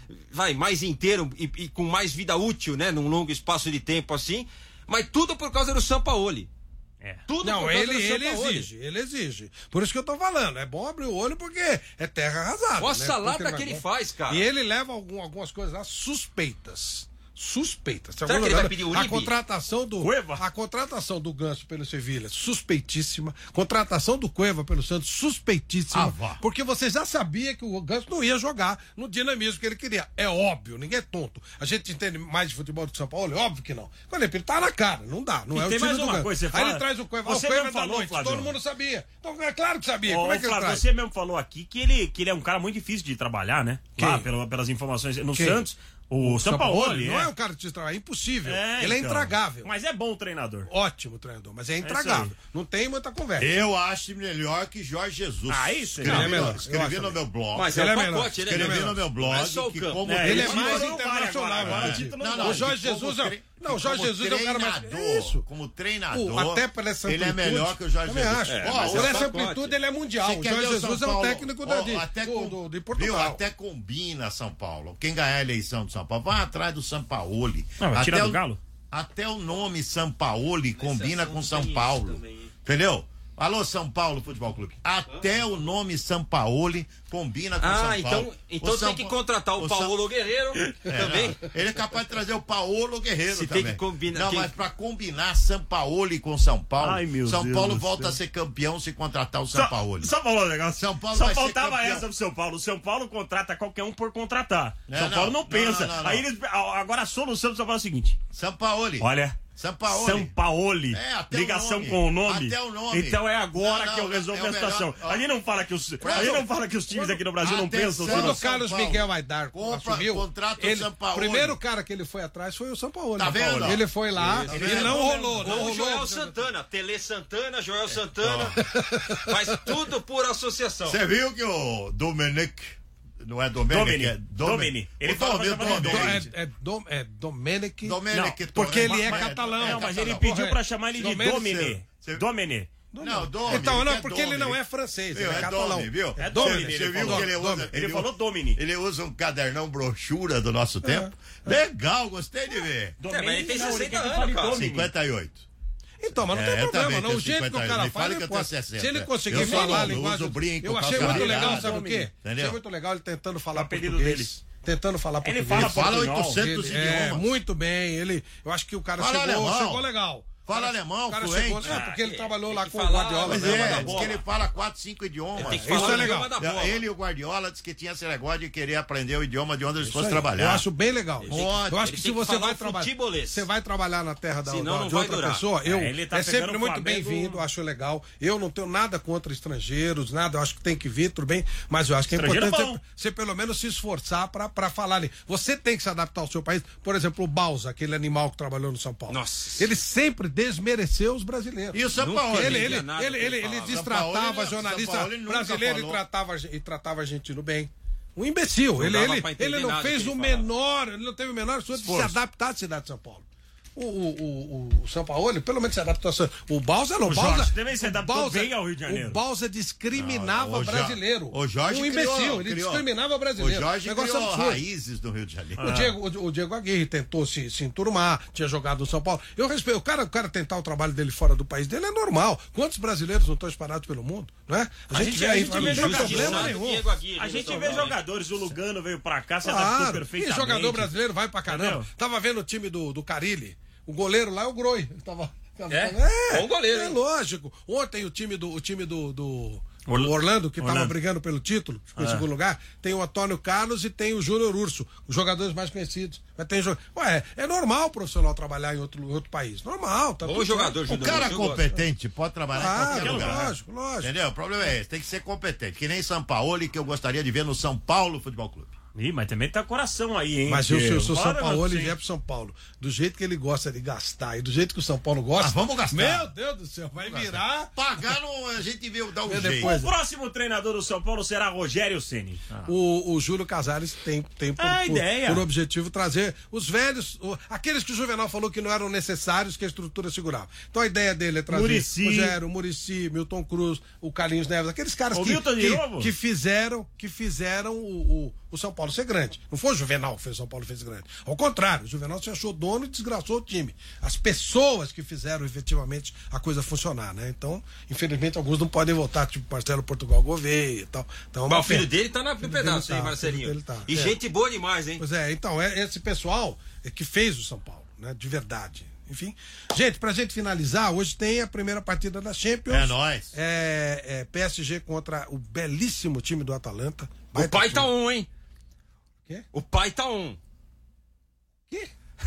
vai, mais inteiro e, e com mais vida útil, né? Num longo espaço de tempo assim, mas tudo por causa do Sampaoli. É. Tudo Não, por causa ele, do ele Sampaoli. exige, ele exige. Por isso que eu tô falando, é bom abrir o olho porque é terra arrasada. Olha a né? salada Porque que vai- ele faz, cara. E ele leva algum, algumas coisas lá suspeitas. Suspeitas. Será que ele vai pedir a Uribe? contratação do Cueva? A contratação do Ganso pelo Sevilha, suspeitíssima. Contratação do Cueva pelo Santos, suspeitíssima. Ah, vá. Porque você já sabia que o Ganso não ia jogar no dinamismo que ele queria. É óbvio, ninguém é tonto. A gente entende mais de futebol do que São Paulo? Óbvio que não. Quando ele tá na cara, não dá. Não E é tem o time mais do uma Ganso. coisa, você Aí fala- ele traz o Cueva. você o Cueva mesmo da falou, noite, Flávio. todo mundo sabia. Então é claro que sabia. Ô, Como é que ele Flávio, traz? você mesmo falou aqui que ele, que ele é um cara muito difícil de trabalhar, né? Quem? Lá, pelo, pelas informações. No Quem? Santos, o Sampaoli. não é um cara de trabalho, é impossível. É, ele é então. intragável. Mas é bom treinador. Ótimo treinador, mas é isso intragável. aí. Não tem muita conversa. Eu acho melhor que Jorge Jesus. Ah, isso? Escrevi, Ele é melhor, no, eu escrevi acho no meu blog. Mas Ele é é um melhor. pacote, ele é Escrevi melhor. no meu blog Não é só o que campo. como É, Ele é Ele mais não vai internacional. agora, agora né? o título Não, não não, vai. O Jorge que como Jesus é- tre- não, o que Jorge como Jesus é o cara mais- treinador, Isso. Como treinador. O- até por essa ele é amplitude, melhor que o Jorge também Jesus. acho. É, Ó, mas por é um essa pacote. amplitude ele é mundial. Você O quer Jorge ver o Jesus é São um Paulo? técnico da, Ó, de, até do, com- do- de Viu? Portugal. Até combina São Paulo. Quem ganhar a eleição de São Paulo, vai atrás do Sampaoli. Não, vai tirar Até do o- Galo? Até o nome Sampaoli combina com São tem Paulo. isso também, hein? Entendeu? Alô, São Paulo Futebol Clube. Até o nome Sampaoli combina com Ah, São então, Paulo. então O São tem que Pa- contratar o, o São- Paulo Guerreiro É, também. não. Ele é capaz de trazer o Paulo Guerreiro Se também. tem que combinar- Não, quem- mas pra combinar Sampaoli com São Paulo, Ai, meu São Deus Paulo do volta céu. a ser campeão se contratar o Sampaoli. São Paulo é legal. São Paulo Só vai ser faltava campeão. essa pro São Paulo. O São Paulo contrata qualquer um por contratar. Não, São não, Paulo não não, pensa. não, não, não. Aí eles, agora a solução do São Paulo é o seguinte: Sampaoli. olha. Sampaoli. Sampaoli. É, até Ligação o nome. com o nome. Até o nome. Então é agora Não, que eu não, resolvo é a o situação. melhor. Ó. A gente não fala que os, a Quando- gente não fala que os times aqui no Brasil não Atenção. pensam. Quando Quando o Carlos São Paulo. Miguel Aidar Compra- assumiu, contrata o ele, Sampaoli. o primeiro cara que ele foi atrás foi o São Paulo. Tá vendo? Ele foi lá Tá e vendo? não rolou. Não Ou o rolou. Joel Santana, Tele Santana, Joel Santana, faz tudo por associação. Você viu que o Dominic. Não é Dominic? Domini. É Domini. Ele O fala Dominic- pra chamar de Dominic. É, é, Dom, é Domenic. Dominic. Não, porque ele é Mas- catalão. Não, mas ele catalão. pediu Correto. pra chamar ele de Domenic, Domini. você- Domini. Não, Domini. Então, não, que é porque ele não Domini. é francês, Viu? ele é É catalão. Domini, viu? É Você- Domini, Você ele viu falou. que ele usa... Ele usa- falou Domini. Ele usa um cadernão brochura do nosso tempo. Legal, gostei de ver. É, mas ele tem não, ele sessenta quer que anos, fale cara. Domini. cinquenta e oito. Então, mas não É, tem eu problema, também não. tenho O jeito que o cinquenta cara anos. Me fala, fala ele que eu pode. tenho sessenta. Se ele conseguir Eu falar a uso linguagem. brinco, Eu achei calça muito virada. legal, sabe o quê? Entendeu? Achei muito legal ele tentando falar O apelido português. deles. Tentando falar Ele português. fala Ele fala portunhol. oitocentos Ele- é, idiomas. muito bem. Ele, eu acho que o cara Fala chegou, alemão. chegou legal. Fala O cara- alemão, o cara fluente. chegou- é, porque ele Ah, trabalhou tem lá que com o falar, Guardiola. Mas né? Idioma é, da diz bola. que ele fala quatro, cinco idiomas. Tem que Isso falar é o legal. idioma da bola. Ele e o Guardiola disse que tinha esse negócio de querer aprender o idioma de onde eles Isso fossem aí. trabalhar. Eu acho bem legal. Ótimo. Eu acho que Ele se tem que você falar vai o trabalhar, futebolês. você vai trabalhar na terra da, Senão da- não de vai outra durar. pessoa, eu É, ele tá é sempre pegando o muito Flamengo- bem-vindo, acho legal. Eu não tenho nada contra estrangeiros, nada, eu acho que tem que vir, tudo bem, mas eu acho que é Estrangeiro importante é bom. você, você pelo menos se esforçar pra, pra falar ali. Você tem que se adaptar ao seu país. Por exemplo, o Bausa, aquele animal que trabalhou no São Paulo. Nossa. Ele sempre desmereceu os brasileiros. E o São Paulo? Ele, Não ele, entendia nada ele, que ele ele, ele falava. destratava São Paulo, jornalista São Paulo, ele nunca brasileiro e falou. tratava, e tratava argentino bem. Um imbecil. Não Ele, dava ele, pra entender ele não nada fez que o ele falava. menor, ele não teve o menor esforço de se Esforço. adaptar à cidade de São Paulo. O, o, o, o São Paulo, pelo menos se adaptou a São O Bausa não. O O Bausa, Jorge também se o adaptou Bausa- bem ao Rio de Janeiro. O Bausa discriminava Não, o Jo- brasileiro. o Jorge um imbecil, criou- ele criou. discriminava O brasileiro. Jorge Negócio criou absurdo. raízes do Rio de Janeiro. O, Diego, o, o Diego Aguirre tentou se, se enturmar, tinha jogado no São Paulo. Eu respeito. O cara, o cara tentar o trabalho dele fora do país dele é normal. Quantos brasileiros não estão espalhados pelo mundo? Não é? A gente- vê a aí, gente não vê tem jogador, problema né? nenhum. Diego Aguirre, A no gente São vê Paulo. jogadores, o Lugano veio pra cá, se adaptou Claro. E perfeitamente. jogador brasileiro vai pra caramba. Entendeu? Tava vendo o time do, do Carilli. O goleiro lá é o Groi. Ele Tava, tava, É? é, Bom goleiro, É hein? lógico. Ontem o time do, o time do, do Orla- o Orlando, que tava Orlando. brigando pelo título, ficou em É. segundo lugar, tem o Antônio Carlos e tem o Júnior Urso, os jogadores mais conhecidos. Mas tem jo... Ué, é normal o profissional trabalhar em outro, outro país. Normal, tá Bom tudo jogador, O Júnior. cara eu gosto. competente pode trabalhar em Ah, qualquer lugar. lógico, lógico. Entendeu? O problema é esse, tem que ser competente. Que nem São Paulo, que eu gostaria de ver no São Paulo Futebol Clube. Ih, mas também tá coração aí, hein? Mas eu, se eu sou São Bora, Paulo, ele Marcinho. vier pro São Paulo. Do jeito que ele gosta de gastar e do jeito que o São Paulo gosta. Ah, vamos gastar. Meu Deus do céu, vai virar. Pagar, não, a gente vê, dá um Vê jeito. depois. O próximo treinador do São Paulo será Rogério Ceni. O, o Júlio Casares tem, tem por, Ah, por- ideia. por objetivo trazer os velhos, o- aqueles que o Juvenal falou que não eram necessários, que a estrutura segurava. Então a ideia dele é trazer Muricy. Rogério, Muricy, Milton Cruz, o Carlinhos Neves, aqueles caras O que, Milton de que, novo? que fizeram, que fizeram o, o, o São Paulo Paulo ser grande. Não foi o Juvenal que fez o São Paulo fez grande. Ao contrário, o Juvenal se achou dono e desgraçou o time. As pessoas que fizeram efetivamente a coisa funcionar, né? Então, infelizmente, alguns não podem votar, tipo Marcelo Portugal Gouveia e tal. Então, Mas o filho dele tá na, no pedaço, tá, hein, Marcelinho? Tá, e é. gente boa demais, hein? Pois é, então, é esse pessoal é que fez o São Paulo, né? De verdade. Enfim. Gente, pra gente finalizar, hoje tem a primeira partida da Champions. É nóis. É, é P S G contra o belíssimo time do Atalanta. O pai tá um, hein? Quê? O pai tá um. Quê?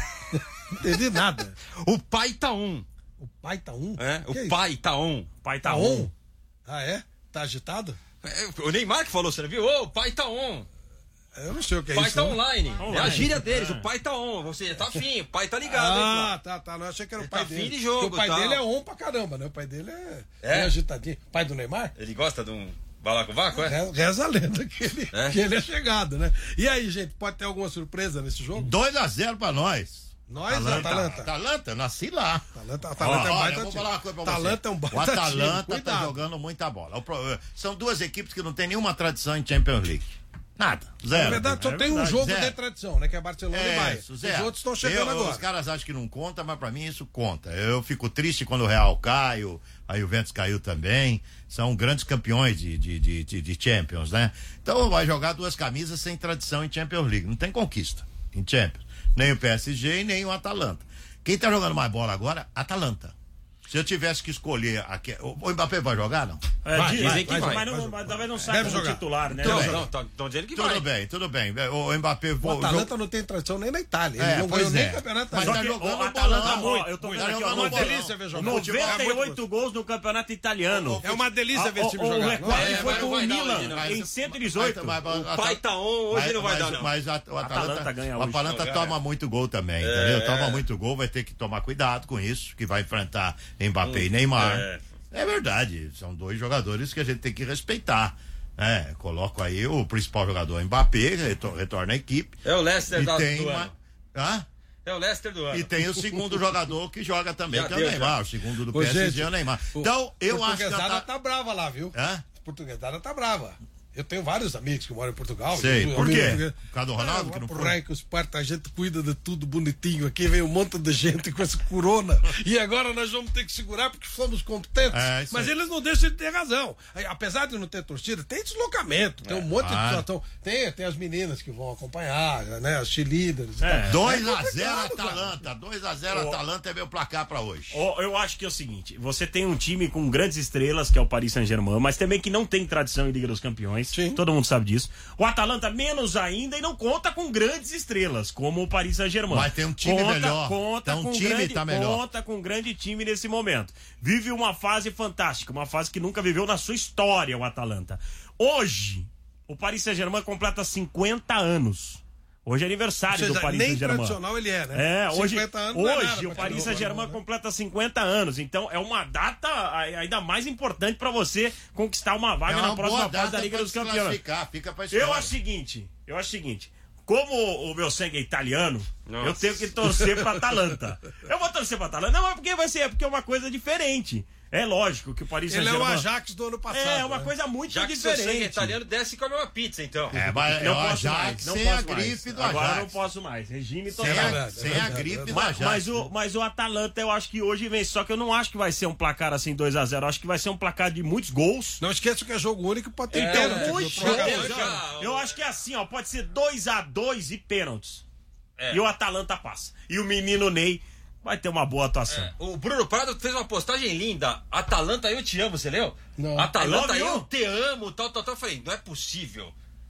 Não entendi nada. O pai tá um. O pai tá um? É, Que o é pai tá um. O pai tá Tá on. on? Ah, é? Tá agitado? É, o Neymar que falou, você não viu? Ô, o pai tá on. Eu não sei o que é O pai isso. tá não. online. Online. É a gíria deles, É. o pai tá on. Ou seja, tá afim, o pai tá ligado, hein, Ah, Flávio? tá, tá. Não, eu achei que era o Ele pai tá dele. fim de jogo, Porque o pai tal. dele é on pra caramba, né? O pai dele é, É? é agitadinho. Pai do Neymar? Ele gosta de um balacovaco, é? Re- Reza a lenda que ele, É? que ele é chegado, né? E aí, gente, pode ter alguma surpresa nesse jogo? dois a zero pra nós. Nós, Atalanta. Atalanta. Atalanta, nasci lá. Atalanta, Atalanta é um Olha, baita eu vou time. falar uma coisa pra você. Atalanta é um baita O Atalanta time. tá Cuidado. jogando muita bola. O pro- São duas equipes que não tem nenhuma tradição em Champions League. Nada. Zero. Na verdade, só É tem um verdade, jogo zero. de tradição, né? Que é Barcelona e É, Bayern. isso, Os zero. outros estão chegando Eu- agora. Os caras acham que não conta, mas pra mim isso conta. Eu fico triste quando o Real cai, o- a Juventus caiu também. São grandes campeões de, de, de, de, de Champions, né? Então vai jogar duas camisas sem tradição em Champions League. Não tem conquista em Champions. Nem o P S G e nem o Atalanta. Quem tá jogando mais bola agora? Atalanta. Se eu tivesse que escolher aqui, o o Mbappé vai jogar, não? É, Vai, dizem vai, que vai, vai, vai, mas, não, vai. mas talvez não Deve saia como jogar. titular, né? Tudo Não, bem. não, estão dizendo que Tudo vai. bem, tudo bem. O Mbappé O vo- Atalanta não tem tradição nem na Itália. Ele É, não pois ganhou nem é. campeonato Mas italiano. tá Só que jogando o Atalanta, bolão. ó, eu tô vendo Tá aqui, ó, jogando uma bolão. delícia ver jogar. noventa e Futebol é oito muito gols no campeonato italiano. É uma delícia ver esse time o, jogar. O recorde É, foi mas com não o vai dar Milan hoje, não. em cento e dezoito. Mas- mas- O pai tá on, hoje mas- não vai mas- dar, não. Mas a- o Atalanta, Atalanta ganha o hoje. Atalanta Não, toma é. muito gol também, entendeu? Toma muito gol, vai ter que tomar cuidado com isso, que vai enfrentar Mbappé e Neymar. É. É verdade, são dois jogadores que a gente tem que respeitar. É, coloco aí o principal jogador Mbappé, retor- retorna à equipe. É o Leicester E da, tem do uma. ano. Hã? É o Leicester do ano. E tem o segundo jogador que joga também, Já que é deu, o Neymar, já. o segundo do Ô, P S G gente, é o Neymar. o- Então, eu acho que. Portuguesada a tá brava lá, viu? Hã? Portuguesada tá brava. Eu tenho vários amigos que moram em Portugal. Sei. Eu- Por eu- quê? eu- Por causa do Ronaldo, Ah, que não por foi? aí que os partos, a gente cuida de tudo bonitinho aqui, vem um monte de gente com esse corona e agora nós vamos ter que segurar porque somos competentes. É, isso Mas aí. eles não deixam de ter razão. Aí, apesar de não ter torcida, tem deslocamento, tem um monte claro. de situação. Tem, tem as meninas que vão acompanhar, né? As cheerleaders e É. tal. dois É a zero complicado, Atalanta, dois a zero Atalanta é meu placar pra hoje. Ó, eu acho que é o seguinte: você tem um time com grandes estrelas, que é o Paris Saint-Germain, mas também que não tem tradição em Liga dos Campeões. Sim. Todo mundo sabe disso. O Atalanta menos ainda e não conta com grandes estrelas, como o Paris Saint-Germain. Mas tem um time conta, melhor. Conta Tem um com time grande, tá melhor. Conta com um grande time nesse momento. Vive uma fase fantástica, uma fase que nunca viveu na sua história, o Atalanta. Hoje, o Paris Saint-Germain completa cinquenta anos. Hoje é aniversário Ou seja, do Paris nem Saint-Germain. tradicional ele é, né? É, hoje, cinquenta anos não é nada hoje pra o quem Paris não Saint-Germain vai, né? completa cinquenta anos. Então é uma data a- ainda mais importante pra você conquistar uma vaga É na uma próxima boa fase data da Liga pra dos se Campeões. classificar, fica pra história. Eu acho o seguinte, eu acho o seguinte. Como o meu sangue é italiano, Nossa. eu tenho que torcer pra Atalanta. Eu vou torcer pra Atalanta, não, mas porque vai ser, porque é uma coisa diferente. É lógico que o Paris Ele é o Saint-Germain Ajax do ano passado. é uma né? coisa muito Já que seu sangue é diferente. italiano, desce e come uma pizza, então. É, mas é Não o posso mais, Ajax não sem posso a gripe mais. do Agora Ajax. não posso mais. Regime Sem total. a, verdade, sem é a verdade, gripe é do Mas, Ajax. mas o, mas o Atalanta eu acho que hoje vence. Só que eu não acho que vai ser um placar assim dois a zero. Eu acho que vai ser um placar de muitos gols. Não esqueça que é jogo único e pode ter É, pênalti. Então, viu? muito Prorrogação. gols. já- já- Eu acho que é assim, ó. Pode ser dois a dois e pênaltis. É. E o Atalanta passa. E o menino Ney vai ter uma boa atuação. É, o Bruno Prado fez uma postagem linda. Atalanta, eu te amo, você leu? Não. Atalanta, I love eu you. te amo, tal, tal, tal. Eu falei, não é possível.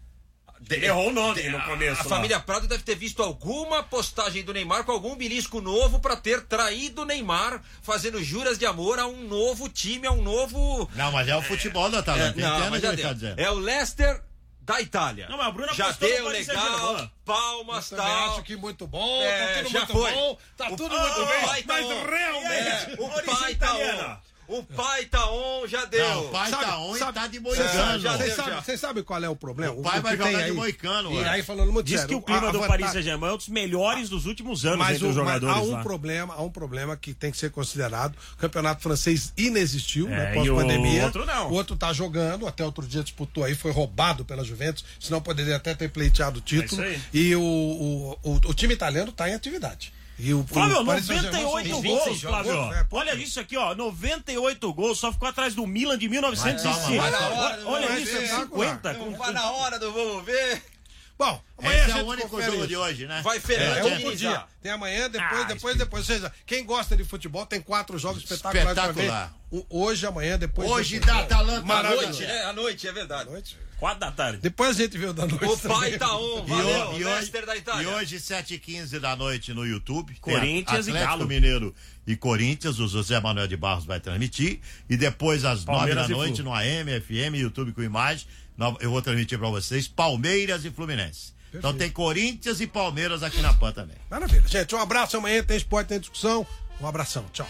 Ele errou o nome no A, começo. a lá. família Prado deve ter visto alguma postagem do Neymar com algum belisco novo pra ter traído o Neymar, fazendo juras de amor a um novo time, a um novo. Não, mas é o futebol do É, Atalanta, não, entenda o mas que já ele tá deu. dizendo. É o Leicester da Itália. Não, mas a Bruna já postou no deu, Paris legal, Saint-Germain. palmas, Eu também tal. acho que muito bom, É, tá tudo já muito foi. bom, tá O- tudo Ah, muito o bem, pai tá mas on. realmente... É, o Origem pai tá italiana. on. O pai tá on, já deu. Não, o pai Sabe- tá on e sabe- tá de Vocês moicano. sabem, já vocês deu, sabem- já. vocês sabem qual é o problema? O pai vai que tem jogar de aí- moicano, E ué. aí, falando muito Diz sério, que o clima a- a do vantagem- Paris Saint-Germain é um dos melhores dos últimos anos Mas, entre o, os mas jogadores há um lá. problema, há um problema que tem que ser considerado. O campeonato francês inexistiu, É, né, e o pós-pandemia. outro não. O outro tá jogando, até outro dia disputou aí, foi roubado pela Juventus, senão poderia até ter pleiteado o título. É isso aí. E o, o, o, o time italiano tá em atividade. E o, Flávio, o Paris noventa e Saint-Germain oito são gols, vinte Flávio. jogos, é, pô. Olha isso aqui, ó. noventa e oito gols, só ficou atrás do Milan de mil novecentos e cinco. Vai na hora, Olha vai isso, ver. cinquenta. Não vai na hora do vamos ver. Bom, amanhã Esse a é gente o único confere jogo isso. de hoje, né? Vai Fernando É, um Diniz por dia. já. Tem amanhã, depois, Ah, depois, depois. Ou seja, quem gosta de futebol tem quatro jogos espetaculares pra ver. Espetacular. O- Hoje, amanhã, depois. Hoje depois. dá Atalanta à Maravilhoso. noite. É, à noite, é verdade. Noite. Quatro da tarde. Depois a gente vê o da noite. O pai também. tá on, E, valeu, ho- e Leicester hoje, da Itália. e hoje, sete e quinze da noite no YouTube. tem Corinthians e Atlético Galo. Mineiro e Corinthians, o José Manuel de Barros vai transmitir. E depois, às nove Palmeiras da e noite, Flu. no A M, F M, YouTube com imagem, no- eu vou transmitir pra vocês Palmeiras e Fluminense. Então tem Corinthians e Palmeiras aqui na Pan também. Maravilha. Gente, um abraço. Amanhã tem esporte, tem discussão. Um abração. Tchau.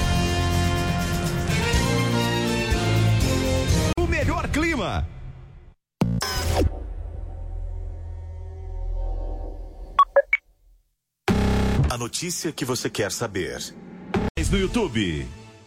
O melhor clima. A notícia que você quer saber. No YouTube.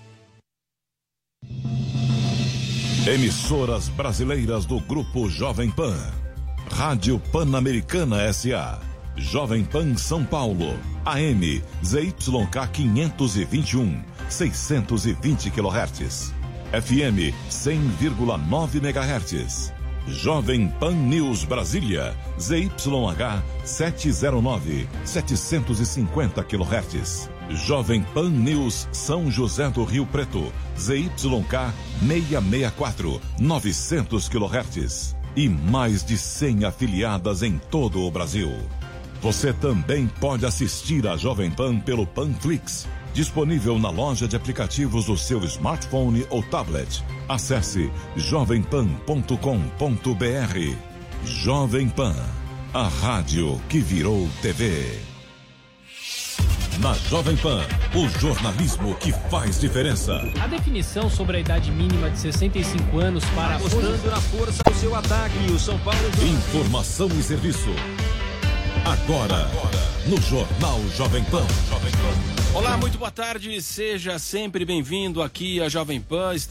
Emissoras brasileiras do Grupo Jovem Pan. Rádio Pan-Americana S A. Jovem Pan São Paulo. A M Z Y K quinhentos e vinte e um, seiscentos e vinte quilohertz. F M cem vírgula nove megahertz. Jovem Pan News Brasília. Z Y H setecentos e nove, setecentos e cinquenta quilohertz. Jovem Pan News São José do Rio Preto. Z Y K seiscentos e sessenta e quatro, novecentos quilohertz. E mais de cem afiliadas em todo o Brasil. Você também pode assistir a Jovem Pan pelo Panflix, disponível na loja de aplicativos do seu smartphone ou tablet. Acesse jovem pan ponto com ponto b r. Jovem Pan, a rádio que virou T V. Na Jovem Pan, o jornalismo que faz diferença. A definição sobre a idade mínima de sessenta e cinco anos para... Apostando na força do seu ataque, o São Paulo... Informação e serviço. Agora, no Jornal Jovem Pan. Olá, muito boa tarde, seja sempre bem-vindo aqui à Jovem Pan.